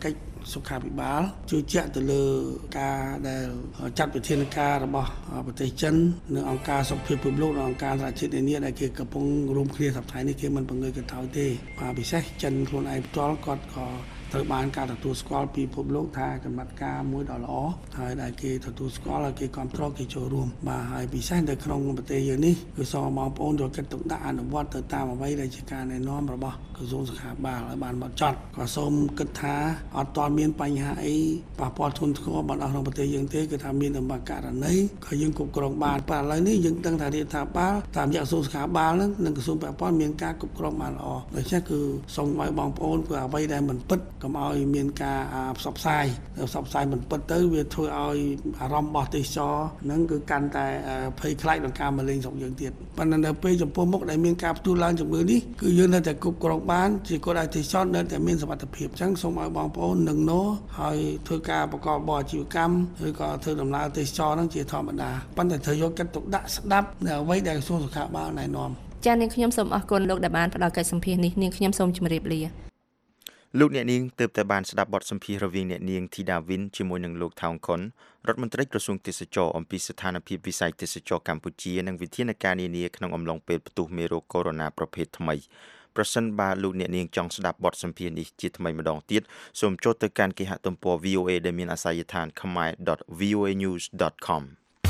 សុខាភិបាលជឿជាក់ទៅលើការដែលចាត់វិធានការរបស់ប្រទេសចិននិងអង្គការសុខភាពពិភពលោកនិងអង្គការសហជាតិនានាដែលគេកំពុងរួមគ្នាសប្តាហ៍នេះគេមិនបង្ងើយកន្តើយទេបាទពិសេសចិនខ្លួនឯងផ្ទាល់គាត់ក៏ត្រូវបានការទទួលស្គាល់ពីពិភពលោកថាចំណាត់ការមួយដ៏ល្អហើយដែលគេទទួលស្គាល់ហើយគេគ្រប់គ្រងគេចូលរួមបាទហើយពិសេសនៅក្នុងប្រទេសយើងនេះគឺសូមបងប្អូនយកចិត្តទុកដាក់អនុវត្តទៅតាមអ្វីដែលជាការណែនាំរបស់ក្រសួងសុខាភិបាលឲ្យបានមកចត់ក៏សូមគិតថាអត់ទាន់មានបញ្ហាអីប៉ះពាល់ធ្ងន់ធ្ងរបណ្ដោះក្នុងប្រទេសយើងទេគឺថាមានតែមួយករណីក៏យើងគ្រប់គ្រងបានប៉ុន្តែឥឡូវនេះយើងដឹងថារដ្ឋាភិបាលតាមរយៈក្រសួងសុខាភិបាលនឹងនិងក្រសួងពាក់ព័ន្ធមានការគ្រប់គ្រងបានល្អដូច្នេះគឺសូមឲ្យបងប្អូនគឺអ្វីដែលមិនពិតកុំឲ្យមានការផ្សព្វផ្សាយផ្សព្វផ្សាយមិនពិតទៅវាធ្វើឲ្យអារម្មណ៍របស់ទេសចរនឹងគឺកាន់តែភ័យខ្លាចនឹងការមកលេងស្រុកយើងទៀតប៉ុន្តែនៅពេលចំពោះមុខដែលមានការផ្ទុះឡើងជំងឺនេះគឺយើងនៅតែគ្រប់គ្រងបានជាគោលដៅទេសចរនៅតែមានសមត្ថភាពអញ្ចឹងសូមឲ្យបងប្អូននឹងណូហើយធ្វើការប្រកបអាជីវកម្មឬក៏ធ្វើដំណើរទេសចរនឹងជាធម្មតាប៉ុន្តែត្រូវយកចិត្តទុកដាក់ស្ដាប់នៅអ្វីដែលក្រសួងសុខាភិបាលណែនាំចា៎នាងខ្ញុំសូមអរគុណលោកដែលបានផ្ដល់កិច្ចសម្ភាសន៍នេះនាងខ្ញុំសូមជម្រាបលាលោកអ្នកនាងទើបតែបានស្ដាប់បទសម្ភាសន៍រវាងអ្នកនាងធីតាវិនជាមួយនឹងលោកថោងខុនរដ្ឋមន្ត្រីក្រសួងទេសចរអំពីស្ថានភាពវិស័យទេសចរកម្ពុជានិងវិធានការនានាក្នុងអំឡុងពេលផ្ទុះមេរោគកូវីដ -ប្រភេទថ្មីប្រសិនបើលោកអ្នកនាងចង់ស្ដាប់បទសម្ភាសន៍នេះជាថ្មីម្ដងទៀតសូមចូលទៅកាន់គេហទំព័រ វី អូ អេ ដែលមានអាសយដ្ឋាន khmer dot v o a news dot com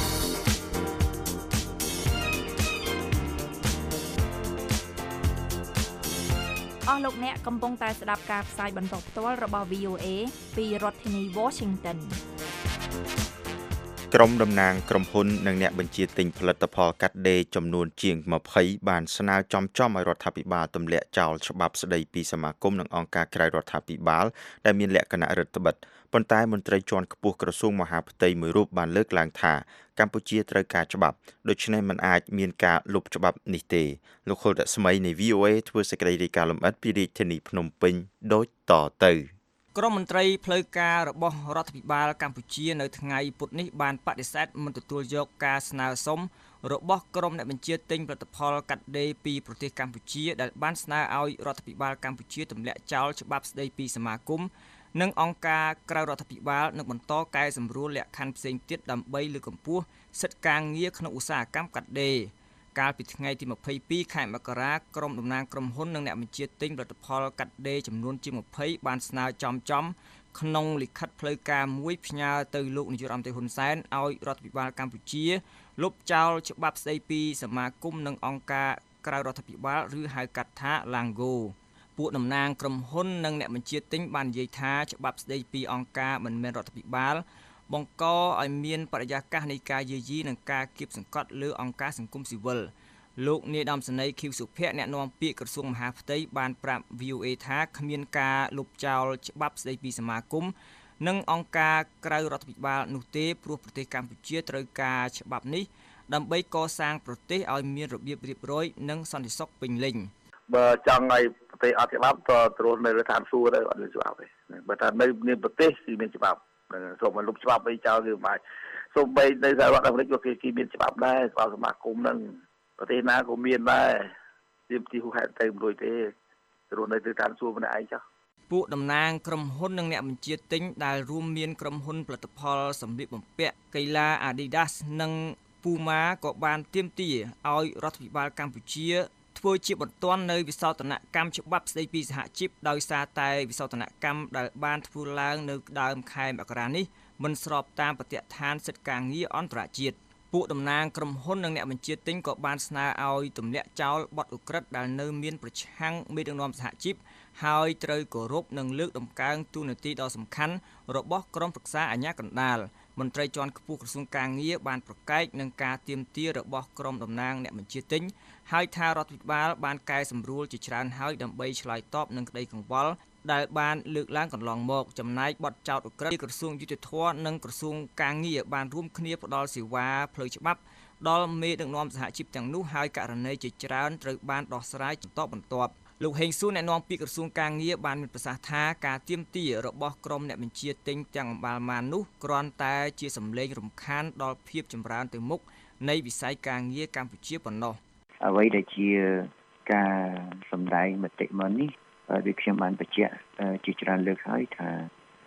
អស់លោកអ្នកកំពុងតែស្ដាប់ការផ្សាយបន្តផ្ទាល់របស់ វី អូ អេ ពីរដ្ឋធានី Washington ក្រុមតំណាងក្រុមហ៊ុននិងអ្នកបញ្ជាទិញផលិតផលកាត់ដេរចំនួនជាង20បានស្នើចំចំឲ្យរដ្ឋាភិបាលទម្លាក់ចោលច្បាប់ស្តីពីសមាគមនិងអង្គការក្រៅរដ្ឋាភិបាលដែលមានលក្ខណៈរដ្ឋបិទប៉ុន្តែមន្ត្រីជាន់ខ្ពស់ក្រសួងមហាផ្ទៃមួយរូបបានលើកឡើងថាកម្ពុជាត្រូវការច្បាប់ដូច្នេះมันអាចមានការលុបច្បាប់នេះទេលោកខុលតស្មីនៃ វី អូ អេ ធ្វើសេចក្តីរាយការណ៍លម្អិតពីរាជធានីភ្នំពេញដូចតទៅក្រុមមន្ត្រីផ្លូវការរបស់រដ្ឋាភិបាលកម្ពុជានៅថ្ងៃពុធនេះបានបដិសេធមិនទទួលយកការស្នើសុំរបស់ក្រុមអ្នកបញ្ជាទិញផលិតផលកាត់ដេរពីប្រទេសកម្ពុជាដែលបានស្នើឲ្យរដ្ឋាភិបាលកម្ពុជាទម្លាក់ចោលច្បាប់ស្តីពីសមាគមនិងអង្គការក្រៅរដ្ឋាភិបាលនឹងបន្តកែសម្រួលលក្ខខណ្ឌផ្សេងទៀតដើម្បីលើកកម្ពស់សិទ្ធិការងារក្នុងឧស្សាហកម្មកាត់ដេរកាលពីថ្ងៃទីម្ភៃពីរខែមករាក្រុមតំណាងក្រុមហ៊ុននិងអ្នកបញ្ជាទិញផលិតផលកាត់ដេរចំនួនជាង20បានស្នើចំចំក្នុងលិខិតផ្លូវការមួយផ្ញើទៅលោកនាយករដ្ឋមន្ត្រីហ៊ុនសែនឲ្យរដ្ឋាភិបាលកម្ពុជាលុបចោលច្បាប់ស្តីពីសមាគមនិងអង្គការក្រៅរដ្ឋាភិបាលឬហៅកាត់ថា Lango ពួកតំណាងក្រុមហ៊ុននិងអ្នកបញ្ជាទិញបាននិយាយថាច្បាប់ស្តីពីអង្គការមិនមែនរដ្ឋាភិបាលបង្កឲ្យមានបរិយាកាសនៃការយាយីនិងការគៀបសង្កត់លើអង្គការសង្គមស៊ីវិលលោកនាយឧត្តមសេនីយ៍ខៀវសុភ័ក្រអ្នកនាំពាក្យក្រសួងមហាផ្ទៃបានប្រាប់ វី អូ អេ ថាគ្មានការលុបចោលច្បាប់ស្តីពីសមាគមនិងអង្គការក្រៅរដ្ឋាភិបាលនោះទេព្រោះប្រទេសកម្ពុជាត្រូវការច្បាប់នេះដើម្បីកសាងប្រទេសឲ្យមានរបៀបរៀបរយនិងសន្តិសុខពេញលេញបើចង់ឲ្យប្រទេសអត់ច្បាប់ក៏ត្រួតនៅលើឋានសួគ៌ទៅអត់មានច្បាប់ទេបើថានៅមានប្រទេសគឺមានច្បាប់សូមឲ្យលុបច្បាប់អីចោលគឺមិនអាចសូម្បីនៅសហរដ្ឋអាមេរិកក៏គេមានច្បាប់ដែរច្បាប់សមាគមហ្នឹងប្រទេសណាក៏មានដែរទីទីហេតុទៅមិនរួចទេត្រួតនៅលើឋានសួគ៌ម្នាក់ឯងចុះពួកតំណាងក្រុមហ៊ុននិងអ្នកបញ្ជាទិញដែលរួមមានក្រុមហ៊ុនផលិតផលសម្លៀកបំពាក់កីឡា Adidas និង Puma ក៏បានទាមទារឲ្យរដ្ឋាភិបាលកម្ពុជាធ្វើជាបន្ទាន់នៅវិសោធនកម្មច្បាប់ស្តីពីសហជីពដោយសារតែវិសោធនកម្មដែលបានធ្វើឡើងនៅដើមខែមករានេះមិនស្របតាមបទដ្ឋានសិទ្ធិការងារអន្តរជាតិពួកតំណាងក្រុមហ៊ុននិងអ្នកបញ្ជាទិញក៏បានស្នើឲ្យទម្លាក់ចោលបទឧក្រិដ្ឋដែលនៅមានប្រឆាំងមេដឹកនាំសហជីពហើយត្រូវគោរពនិងលើកតម្កើងតួនាទីដ៏សំខាន់របស់ក្រុមប្រឹក្សាអាជ្ញាកណ្ដាលមន្ត្រីជាន់ខ្ពស់ក្រសួងការងារបានប្រកែកនឹងការទាមទាររបស់ក្រុមតំណាងអ្នកបញ្ជាទិញហើយថារដ្ឋាភិបាលបានកែសម្រួលជាច្រើនហើយដើម្បីឆ្លើយតបនឹងក្តីកង្វល់ដែលបានលើកឡើងកន្លងមកចំណែកបទចោទឧក្រិដ្ឋក្រសួងយុតិធម៌និងក្រសួងការងារបានរួមគ្នាផ្ដល់សេវាផ្លូវច្បាប់ដល់មេដឹកនាំសហជីពទាំងនោះហើយករណីជាច្រើនត្រូវបានដោះស្រាយបន្តបន្ទាប់លោកហេងសួរអ្នកនាំពាក្យក្រសួងការងារបានមានប្រសាសន៍ថាការទាមទាររបស់ក្រុមអ្នកបញ្ជាទិញទាំងអម្បាលម៉ាននោះគ្រាន់តែជាសម្លេងរំខានដល់ភាពចម្រើនទៅមុខនៃវិស័យការងារកម្ពុជាប៉ុណ្ណោះអ្វីដែលជាការសម្ដែងមតិមកនេះដូចខ្ញុំបានបញ្ជាក់ជាច្រើនលើកហើយថា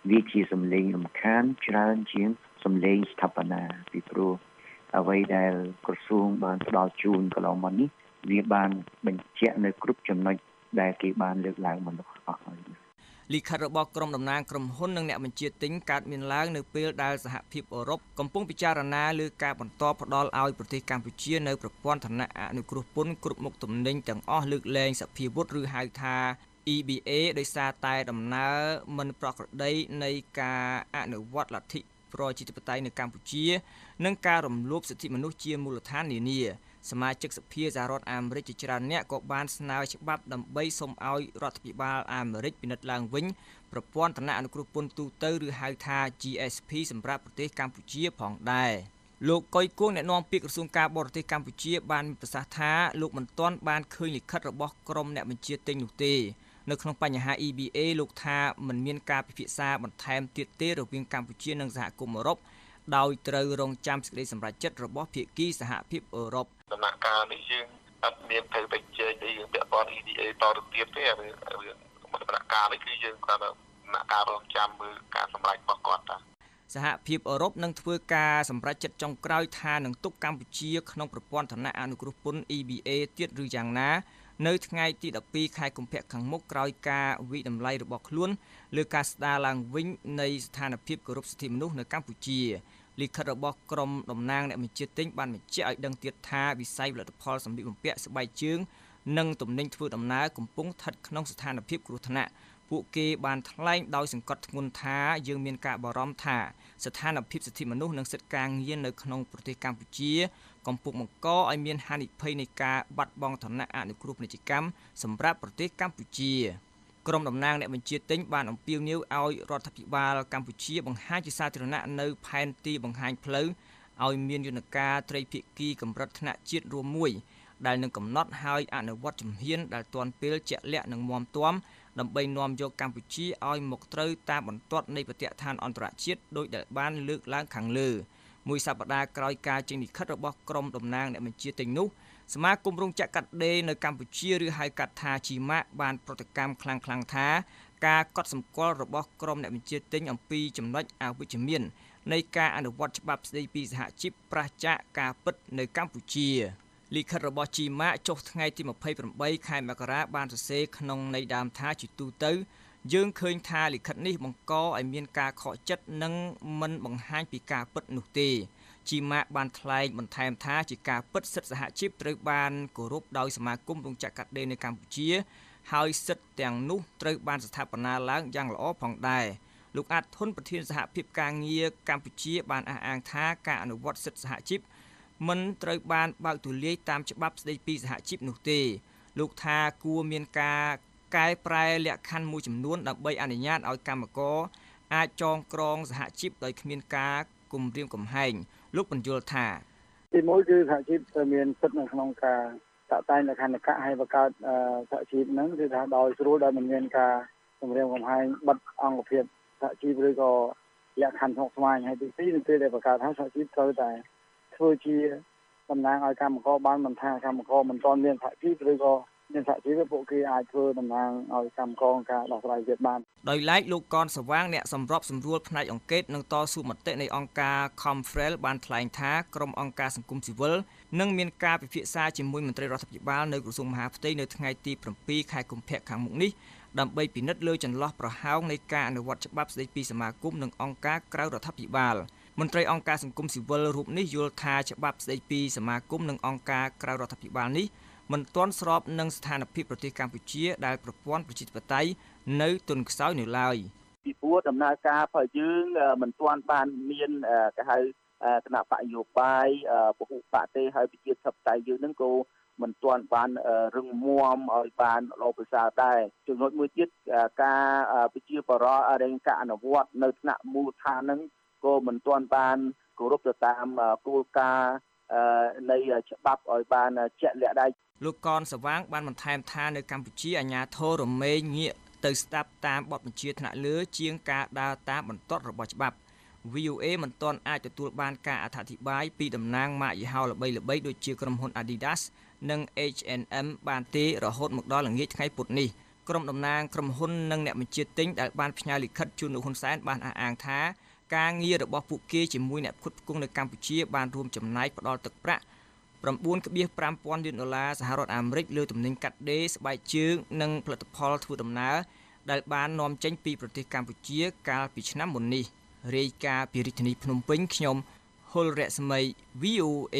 វាជាសម្លេងរំខានច្រើនជាងសម្លេងស្ថាបនាពីព្រោះអ្វីដែលក្រសួងបានផ្ដល់ជូនកន្លងមកនេះវាបានបញ្ជាក់នៅគ្រប់ចំណុចដែលគេបានលើកឡើងមកនោះអស់ហើយលិខិតរបស់ក្រុមតំណាងក្រុមហ៊ុននិងអ្នកបញ្ជាទិញកើតមានឡើងនៅពេលដែលសហភាពអឺរ៉ុបកំពុងពិចារណាលើការបន្តផ្ដល់ឲ្យប្រទេសកម្ពុជានៅប្រព័ន្ធឋានៈអនុគ្រោះពន្ធគ្រប់មុខទំនិញទាំងអស់លើកលែងសភាវុធឬហៅថា E B A ដោយសារតែដំណើរមិនប្រក្រតីនៃការអនុវត្តលទ្ធិប្រជាធិបតេយ្យនៅកម្ពុជានិងការរំលោភសិទ្ធិមនុស្សជាមូលដ្ឋាននានាសមាជិកសភាសហរដ្ឋអាមេរិកជាច្រើនអ្នកក៏បានស្នើច្បាប់ដើម្បីសុំឲ្យរដ្ឋាភិបាលអាមេរិកពិនិត្យឡើងវិញប្រព័ន្ធឋានៈអនុគ្រោះពន្ធទូទៅឬហៅថា G S P សម្រាប់ប្រទេសកម្ពុជាផងដែរលោកកុយគួងអ្នកនាំពាក្យក្រសួងការបរទេសកម្ពុជាបានប្រសាសន៍ថាលោកមិនទាន់បានឃើញលិខិតរបស់ក្រុមអ្នកបញ្ជាទិញនោះទេនៅក្នុងបញ្ហា E B A លោកថាមិនមានការពិភាក្សាបន្ថែមទៀតទេរវាងកម្ពុជានិងសហគមន៍អឺរ៉ុបដោយត្រូវរងចាំសេចក្តីសម្រេចចិត្តរបស់ភាគីសហភាពអឺរ៉ុបដំណាក់កាលនេះយើងអត់មានទៅទៅជែកអីរឿងពាក់ព័ន្ធ E B A តទៅទៀតទេរឿងដំណាក់កាលនេះគឺយើងគាត់ដំណាក់កាលរងចាំមើលការសម្រេចរបស់គាត់តាសហភាពអឺរ៉ុបនឹងធ្វើការសម្រេចចិត្តចុងក្រោយថានឹងទុកកម្ពុជាក្នុងប្រព័ន្ធឋានៈអនុគ្រោះពន្ធ E B A ទៀតឬយ៉ាងណានៅថ្ងៃទីដប់ពីរខែកុម្ភៈខាងមុខក្រោយការវិតម្លៃរបស់ខ្លួនលើការស្ដារឡើងវិញនៃស្ថានភាពគោរពសិទ្ធិមនុស្សនៅកម្ពុជាលិខិតរបស់ក្រុមតំណាងអ្នកបញ្ជាទិញបានបញ្ជាក់ឲ្យដឹងទៀតថាវិស័យផលិតផលសម្លៀកបំពាក់ស្បែកជើងនិងទំនិញធ្វើដំណើរកំពុងស្ថិតក្នុងស្ថានភាពគ្រោះថ្នាក់ពួកគេបានថ្លែងដោយសង្កត់ធ្ងន់ថាយើងមានការបារម្ភថាស្ថានភាពសិទ្ធិមនុស្សនិងសិទ្ធិការងារនៅក្នុងប្រទេសកម្ពុជាកំពុងបង្កឲ្យមានហានិភ័យនៃការបាត់បង់ឋានៈអនុគ្រោះពាណិជ្ជកម្មសម្រាប់ប្រទេសកម្ពុជាក្រុមតំណាងអ្នកបញ្ជាទិញបានអំពាវនាវឲ្យរដ្ឋាភិបាលកម្ពុជាបង្ហាញជាសាធារណៈនៅផែនទីបង្ហាញផ្លូវឲ្យមានយន្តការត្រីភាគីកម្រិតថ្នាក់ជាតិរួមមួយដែលនឹងកំណត់ឲ្យអនុវត្តជំហានដែលទាន់ពេលជាក់លាក់និងមាំទាំដើម្បីនាំយកកម្ពុជាឲ្យមកត្រូវតាមបន្ទាត់នៃបទដ្ឋានអន្តរជាតិដោយដែលបានលើកឡើងខាងលើមួយសប្តាហ៍ក្រោយការចេញលិខិតរបស់ក្រុមតំណាងអ្នកបញ្ជាទិញនោះសមាគមរោងចក្រកាត់ដេរនៅកម្ពុជាឬហៅកាត់ថាជីម៉ាក់បានប្រតិកម្មខ្លាំងៗថាការកត់សម្គាល់របស់ក្រុមអ្នកបញ្ជាទិញអំពីចំណុចអវិជ្ជមាននៃការអនុវត្តច្បាប់ស្តីពីសហជីពប្រឆាចការពិតនៅកម្ពុជាលិខិតរបស់ជីម៉ាក់ចុះថ្ងៃទីម្ភៃប្រាំខែមករាបានសរសេរក្នុងន័យដើមថាជាទូទៅយើងឃើញថាលិខិតនេះបង្កឲ្យមានការខកចិត្តនិងមិនបង្ហាញពីការពិតនោះទេជីម៉ាក់បានថ្លែងបន្ថែមថាជាការពិតសិទ្ធិសហជីពត្រូវបានគោរពដោយសមាគមរោងចក្រកាត់ដេរនៅកម្ពុជាហើយសិទ្ធិទាំងនោះត្រូវបានស្ថាបនាឡើងយ៉ាងល្អផងដែរលោកអាតធុនប្រធានសហភាពការងារកម្ពុជាបានអះអាងថាការអនុវត្តសិទ្ធិសហជីពមិនត្រូវបានបើកទូលាយតាមច្បាប់ស្តីពីសហជីពនោះទេលោកថាគួរមានការកែប្រែលក្ខខណ្ឌមួយចំនួនដើម្បីអនុញ្ញាតឲ្យកម្មករអាចចងក្រងសហជីពដោយគ្មានការគំរាមកំហែងលោកបញ្យល់ថាទីមួយគឺសហជីពមានសិទ្ធិនៅក្នុងការតាក់តែងលក្ខណ្ឌកៈឲ្យបង្កើតសហជីពហ្នឹងគឺថាដោយស្រួលដោយមិនមានការគំរាមកំហែងបិទអង្គភាពសហជីពឬក៏លក្ខខណ្ឌស្មុគស្មាញហើយទីពីរនៅពេលដែលបង្កើតហើយសហជីពត្រូវតែធ្វើជាតំណាងឲ្យកម្មករបានមិនថាកម្មករមិនទាន់មានសហជីពឬក៏មានសហជីពពួកគេអាចធ្វើតំណាងឲ្យកម្មករការដោះស្រាយវិវាទបានដោយឡែកលោកកនសវាងអ្នកសម្របសម្រួលផ្នែកអង្គការនិងតស៊ូមតិនៃអង្គការ Confrel បានថ្លែងថាក្រុមអង្គការសង្គមស៊ីវិលនឹងមានការពិភាក្សាជាមួយមន្ត្រីរដ្ឋាភិបាលនៅក្រសួងមហាផ្ទៃនៅថ្ងៃទីប្រាំពីរខែកុម្ភៈខាងមុខនេះដើម្បីពិនិត្យលើចន្លោះប្រហោងនៃការអនុវត្តច្បាប់ស្តីពីសមាគមនិងអង្គការក្រៅរដ្ឋាភិបាលមន្ត្រីអង្គការសង្គមស៊ីវិលរូបនេះយល់ថាច្បាប់ស្តីពីសមាគមនិងអង្គការក្រៅរដ្ឋាភិបាលនេះមិនទាន់ស្របនឹងស្ថានភាពប្រទេសកម្ពុជាដែលប្រព័ន្ធប្រជាធិបតេយ្យនៅទន់ខ្សោយនៅឡើយពីព្រោះដំណើរការរបស់យើងមិនទាន់បានមានគេហៅគណៈបកនយោបាយពហុបកទេហើយប្រជាធិបតេយ្យយើងនឹងក៏មិនទាន់បានរឹងមាំឲ្យបានល្អប្រសើរដែរចំណុចមួយទៀតការប្រជាបរតរែងការអនុវត្តនៅថ្នាក់មូលដ្ឋានហ្នឹងក៏មិនទាន់បានគោរពទៅតាមគោលការណ៍នៃច្បាប់ឲ្យបានជាក់លាក់ដែរលោកកនសវាងបានបន្ថែមថានៅកម្ពុជាអាជ្ញាធររមែងងាកទៅស្ដាប់តាមបទបញ្ជាថ្នាក់លើជាងការដើរតាមបន្ទាត់របស់ច្បាប់ V O A មិនទាន់អាចទទួលបានការអធិប្បាយពីតំណាងម៉ាកយីហោល្បីៗដូចជាក្រុមហ៊ុន Adidas និង H and M បានទេរហូតមកដល់ល្ងាចថ្ងៃពុធនេះក្រុមតំណាងក្រុមហ៊ុននិងអ្នកបញ្ជាទិញដែលបានផ្ញើលិខិតជូនលោកហ៊ុនសែនបានអះអាងថាការងាររបស់ពួកគេជាមួយអ្នកផ្គត់ផ្គង់នៅកម្ពុជាបានរួមចំណែកផ្ដល់ទឹកប្រាក់ 9.5 ពាន់លានដុល្លារសហរដ្ឋអាមេរិកលើទំនិញកាត់ដេរស្បែកជើងនិងផលិតផលធ្វើដំណើរដែលបាននាំចេញពីប្រទេសកម្ពុជាកាលពីឆ្នាំមុននេះរាយការណ៍ពីរាជធានីភ្នំពេញខ្ញុំហុលរស្មី វី អូ เอ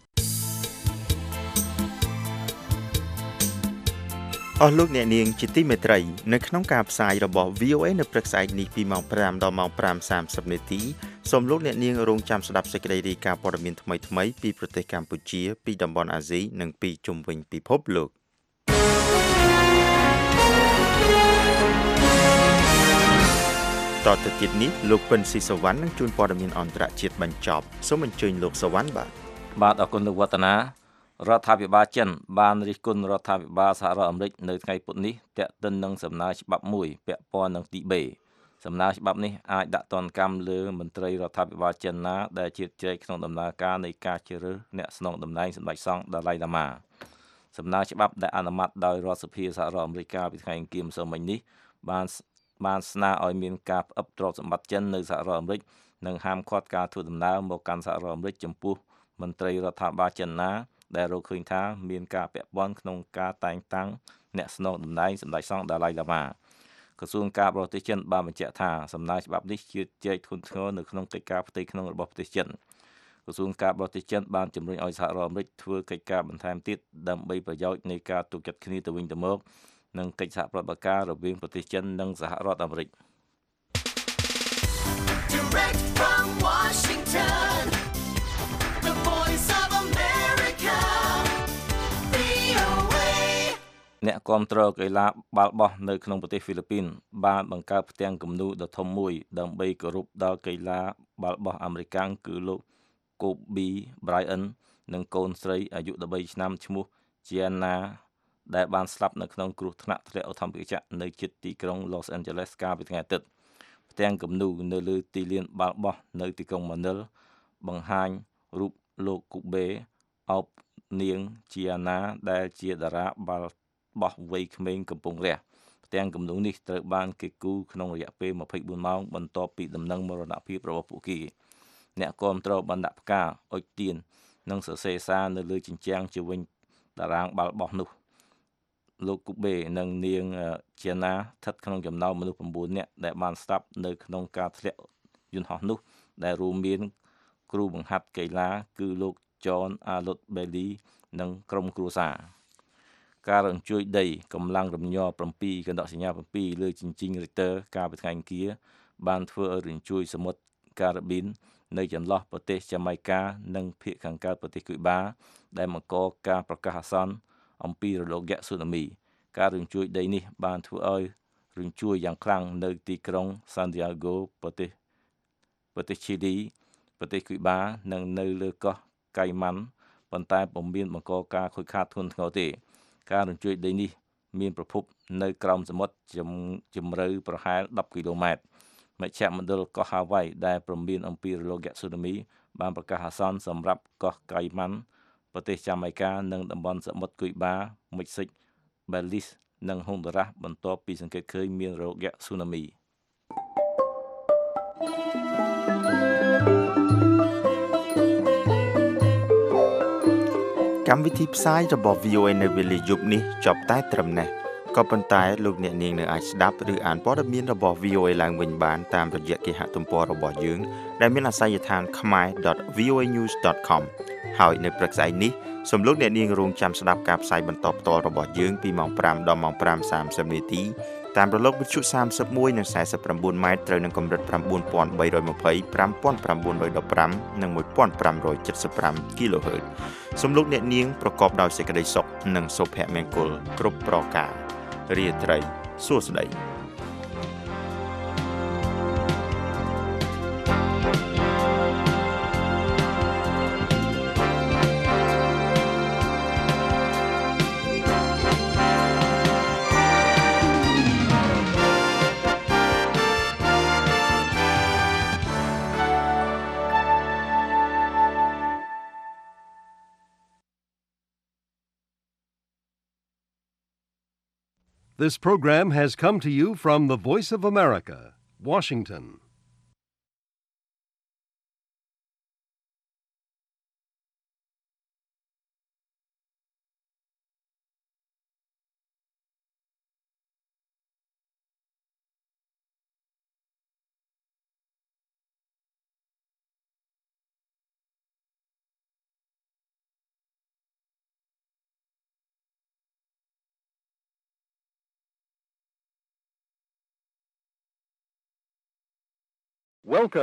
អស់លោកអ្នកនាងជាទីមេត្រីនៅក្នុងការផ្សាយរបស់ វី អូ เอ នៅព្រឹកស្អែកនេះពីម៉ោង 5 ដល់ម៉ោង 5 សាមសិប នាទីសូមលោកអ្នកនាងរងចាំស្ដាប់សេចក្តីរាយការណ៍ព័ត៌មានថ្មីៗពីប្រទេសកម្ពុជាពីតំបន់អាស៊ីនិងពីជុំវិញពិភពលោកតទៅទៀតនេះលោកពិនស៊ីសវណ្ណនឹងជួនព័ត៌មានអន្តរជាតិបញ្ចប់សូមអញ្ជើញលោកសវណ្ណបាទបាទអរគុណលោកវឌ្ឍនារដ្ឋាភិបាលចិនបានរិះគន់រដ្ឋាភិបាលសហរដ្ឋអាមេរិកនៅថ្ងៃពុធនេះទាក់ទិននឹងសំណើច្បាប់មួយពាក់ព័ន្ធនឹងទីបេសំណើច្បាប់នេះអាចដាក់ទណ្ឌកម្មលើមន្ត្រីរដ្ឋាភិបាលចិនណាដែលជ្រៀតជ្រែកក្នុងដំណើរការនៃការជ្រើសរើសអ្នកស្នងតំណែងសម្ដេចសង្ឃដាឡៃឡាម៉ាសំណើច្បាប់ដែលអនុម័តដោយរដ្ឋសភាសហរដ្ឋអាមេរិកកាលពីថ្ងៃអង្គារម្សិលមិញនេះបានបានស្នើឲ្យមានការផ្អឹបទ្រព្យសម្បត្តិចិននៅសហរដ្ឋអាមេរិកនិងហាមឃាត់ការធ្វើដំណើរមកកាន់សហរដ្ឋអាមេរិកចំពោះមន្ត្រីរដ្ឋាភិបាលចិនណាដែលរកឃើញថាមានការពាក់ព័ន្ធក្នុងការតែងតាំងអ្នកស្នងតំណែងសម្ដេចសង្ឃដាឡៃឡាម៉ាក្រសួងការបរទេសចិនបានបញ្ជាក់ថាសំណើច្បាប់នេះជាចែកធ្ងន់ធ្ងរនៅក្នុងកិច្ចការផ្ទៃក្នុងរបស់ប្រទេសចិនក្រសួងការបរទេសចិនបានជំរុញឲ្យសហរដ្ឋអាមេរិកធ្វើកិច្ចការបន្ថែមទៀតដើម្បីប្រយោជន៍នៃការទូកចិត្តគ្នាទៅវិញទៅមកនិងកិច្ចសហប្រតិបត្តិការរវាងប្រទេសចិននិងសហរដ្ឋអាមេរិក Direct from Washington The Voice of America អ្នកគាំទ្រកីឡាបាល់បោះនៅក្នុងប្រទេសហ្វីលីពីនបានបង្កើតផ្ទាំងគំនូរដ៏ធំមួយដើម្បីគោរពដល់កីឡាបាល់បោះអាមេរិកាំងគឺលោក Kobe Bryant និងកូនស្រីអាយុ 13 ឆ្នាំឈ្មោះ Gianna ដែលបានស្លាប់នៅក្នុងគ្រោះថ្នាក់ធ្លាក់ឧទ្ធម្ភាគចក្រនៅជិតទីក្រុង Los Angeles កាលពីថ្ងៃអាទិត្យផ្ទាំងគំនូរនៅលើទីលានបាល់បោះនៅទីក្រុង Manila បង្ហាញរូបលោក Kobe អោបនាង Gianna ដែលជាតារាបាល់បោះវ័យក្មេងកំពុងរះផ្ទាំងគំនូរនេះត្រូវបានគេគូរក្នុងរយៈពេល ម្ភៃបួន ម៉ោងបន្ទាប់ពីដំណឹងមរណភាពរបស់ពួកគេអ្នកគាំទ្របានដាក់ផ្កាអុជទៀននិងសរសេរសារនៅលើជញ្ជាំងជុំវិញតារាងបាល់បោះនោះលោកគូបេនិងនាងជាណាស្ថិតក្នុងចំណោមមនុស្ស 9 នាក់ដែលបានស្លាប់នៅក្នុងការធ្លាក់យន្តហោះនោះដែលរួមមានគ្រូបង្ហាត់កីឡាគឺលោក John Arlott Bailey និងក្រុមគ្រួសារការរំជួយដីកម្លាំងរំញ័រ 7 កណ្ដកសញ្ញា 7 លើជញ្ជីង Richter កាលពីថ្ងៃអង្គារបានធ្វើឲ្យរញ្ជួយសមុទ្រការ៉ាប៊ីននៅចន្លោះប្រទេសចាម៉ៃកានិងភាគខាងកើតប្រទេសគូបាដែលបង្កការប្រកាសអាសន្នអំពីរលកយក្សស៊ូណាមីការរញ្ជួយដីនេះបានធ្វើឲ្យរញ្ជួយយ៉ាងខ្លាំងនៅទីក្រុង Santiago ប្រទេសប្រទេសឈីលីប្រទេសគូបានិងនៅលើកោះកៃម៉ាន់ប៉ុន្តែពុំមានបង្កការខូចខាតធ្ងន់ធ្ងរទេការរញ្ជួយដីនេះមានប្រភពនៅក្រោមសមុទ្រជម្រៅប្រហែល 10 គីឡូម៉ែត្រមជ្ឈមណ្ឌលកោះហាវ៉ៃដែលព្រមានអំពីរលកយក្សស៊ូណាមីបានប្រកាសអាសន្នសម្រាប់កោះកៃម៉ាន់ប្រទេសចាម៉ៃកានិងតំបន់សមុទ្រគូបាមិចស៊ិកបែលីសនិងហុងដូរ៉ាសបន្ទាប់ពីសង្កេតឃើញមានរលកយក្សស៊ូណាមីកម្មវិធីផ្សាយរបស់ វី អូ เอ នៅវេលាយប់នេះចប់តែត្រឹមនេះក៏ប៉ុន្តែលោកអ្នកនាងនៅអាចស្ដាប់ឬអានព័ត៌មានរបស់ វី អូ เอ ឡើងវិញបានតាមរយៈគេហទំព័ររបស់យើងដែលមានអាសយដ្ឋាន khmer dot v o a news dot com ហើយនៅព្រឹកស្អែកនេះសូមលោកអ្នកនាងរងចាំស្ដាប់ការផ្សាយបន្តផ្ទាល់របស់យើងពីម៉ោង 5 ដល់ម៉ោង 5 សាមសិប នាទីតាមរលកវិទ្យុ សាមសិបមួយ និង สี่สิบเก้า ម៉ែត្រត្រូវនឹងកម្រិត nine thousand three hundred twenty five thousand nine hundred fifteen និង one thousand five hundred seventy-five គីឡូហឺតសូមលោកអ្នកនាងប្រកបដោយសេចក្តីសុខនិងសុភមង្គលគ្រប់ប្រការរាត្រីសួស្តី This program has come to you from the Voice of America, Washington. Welcome.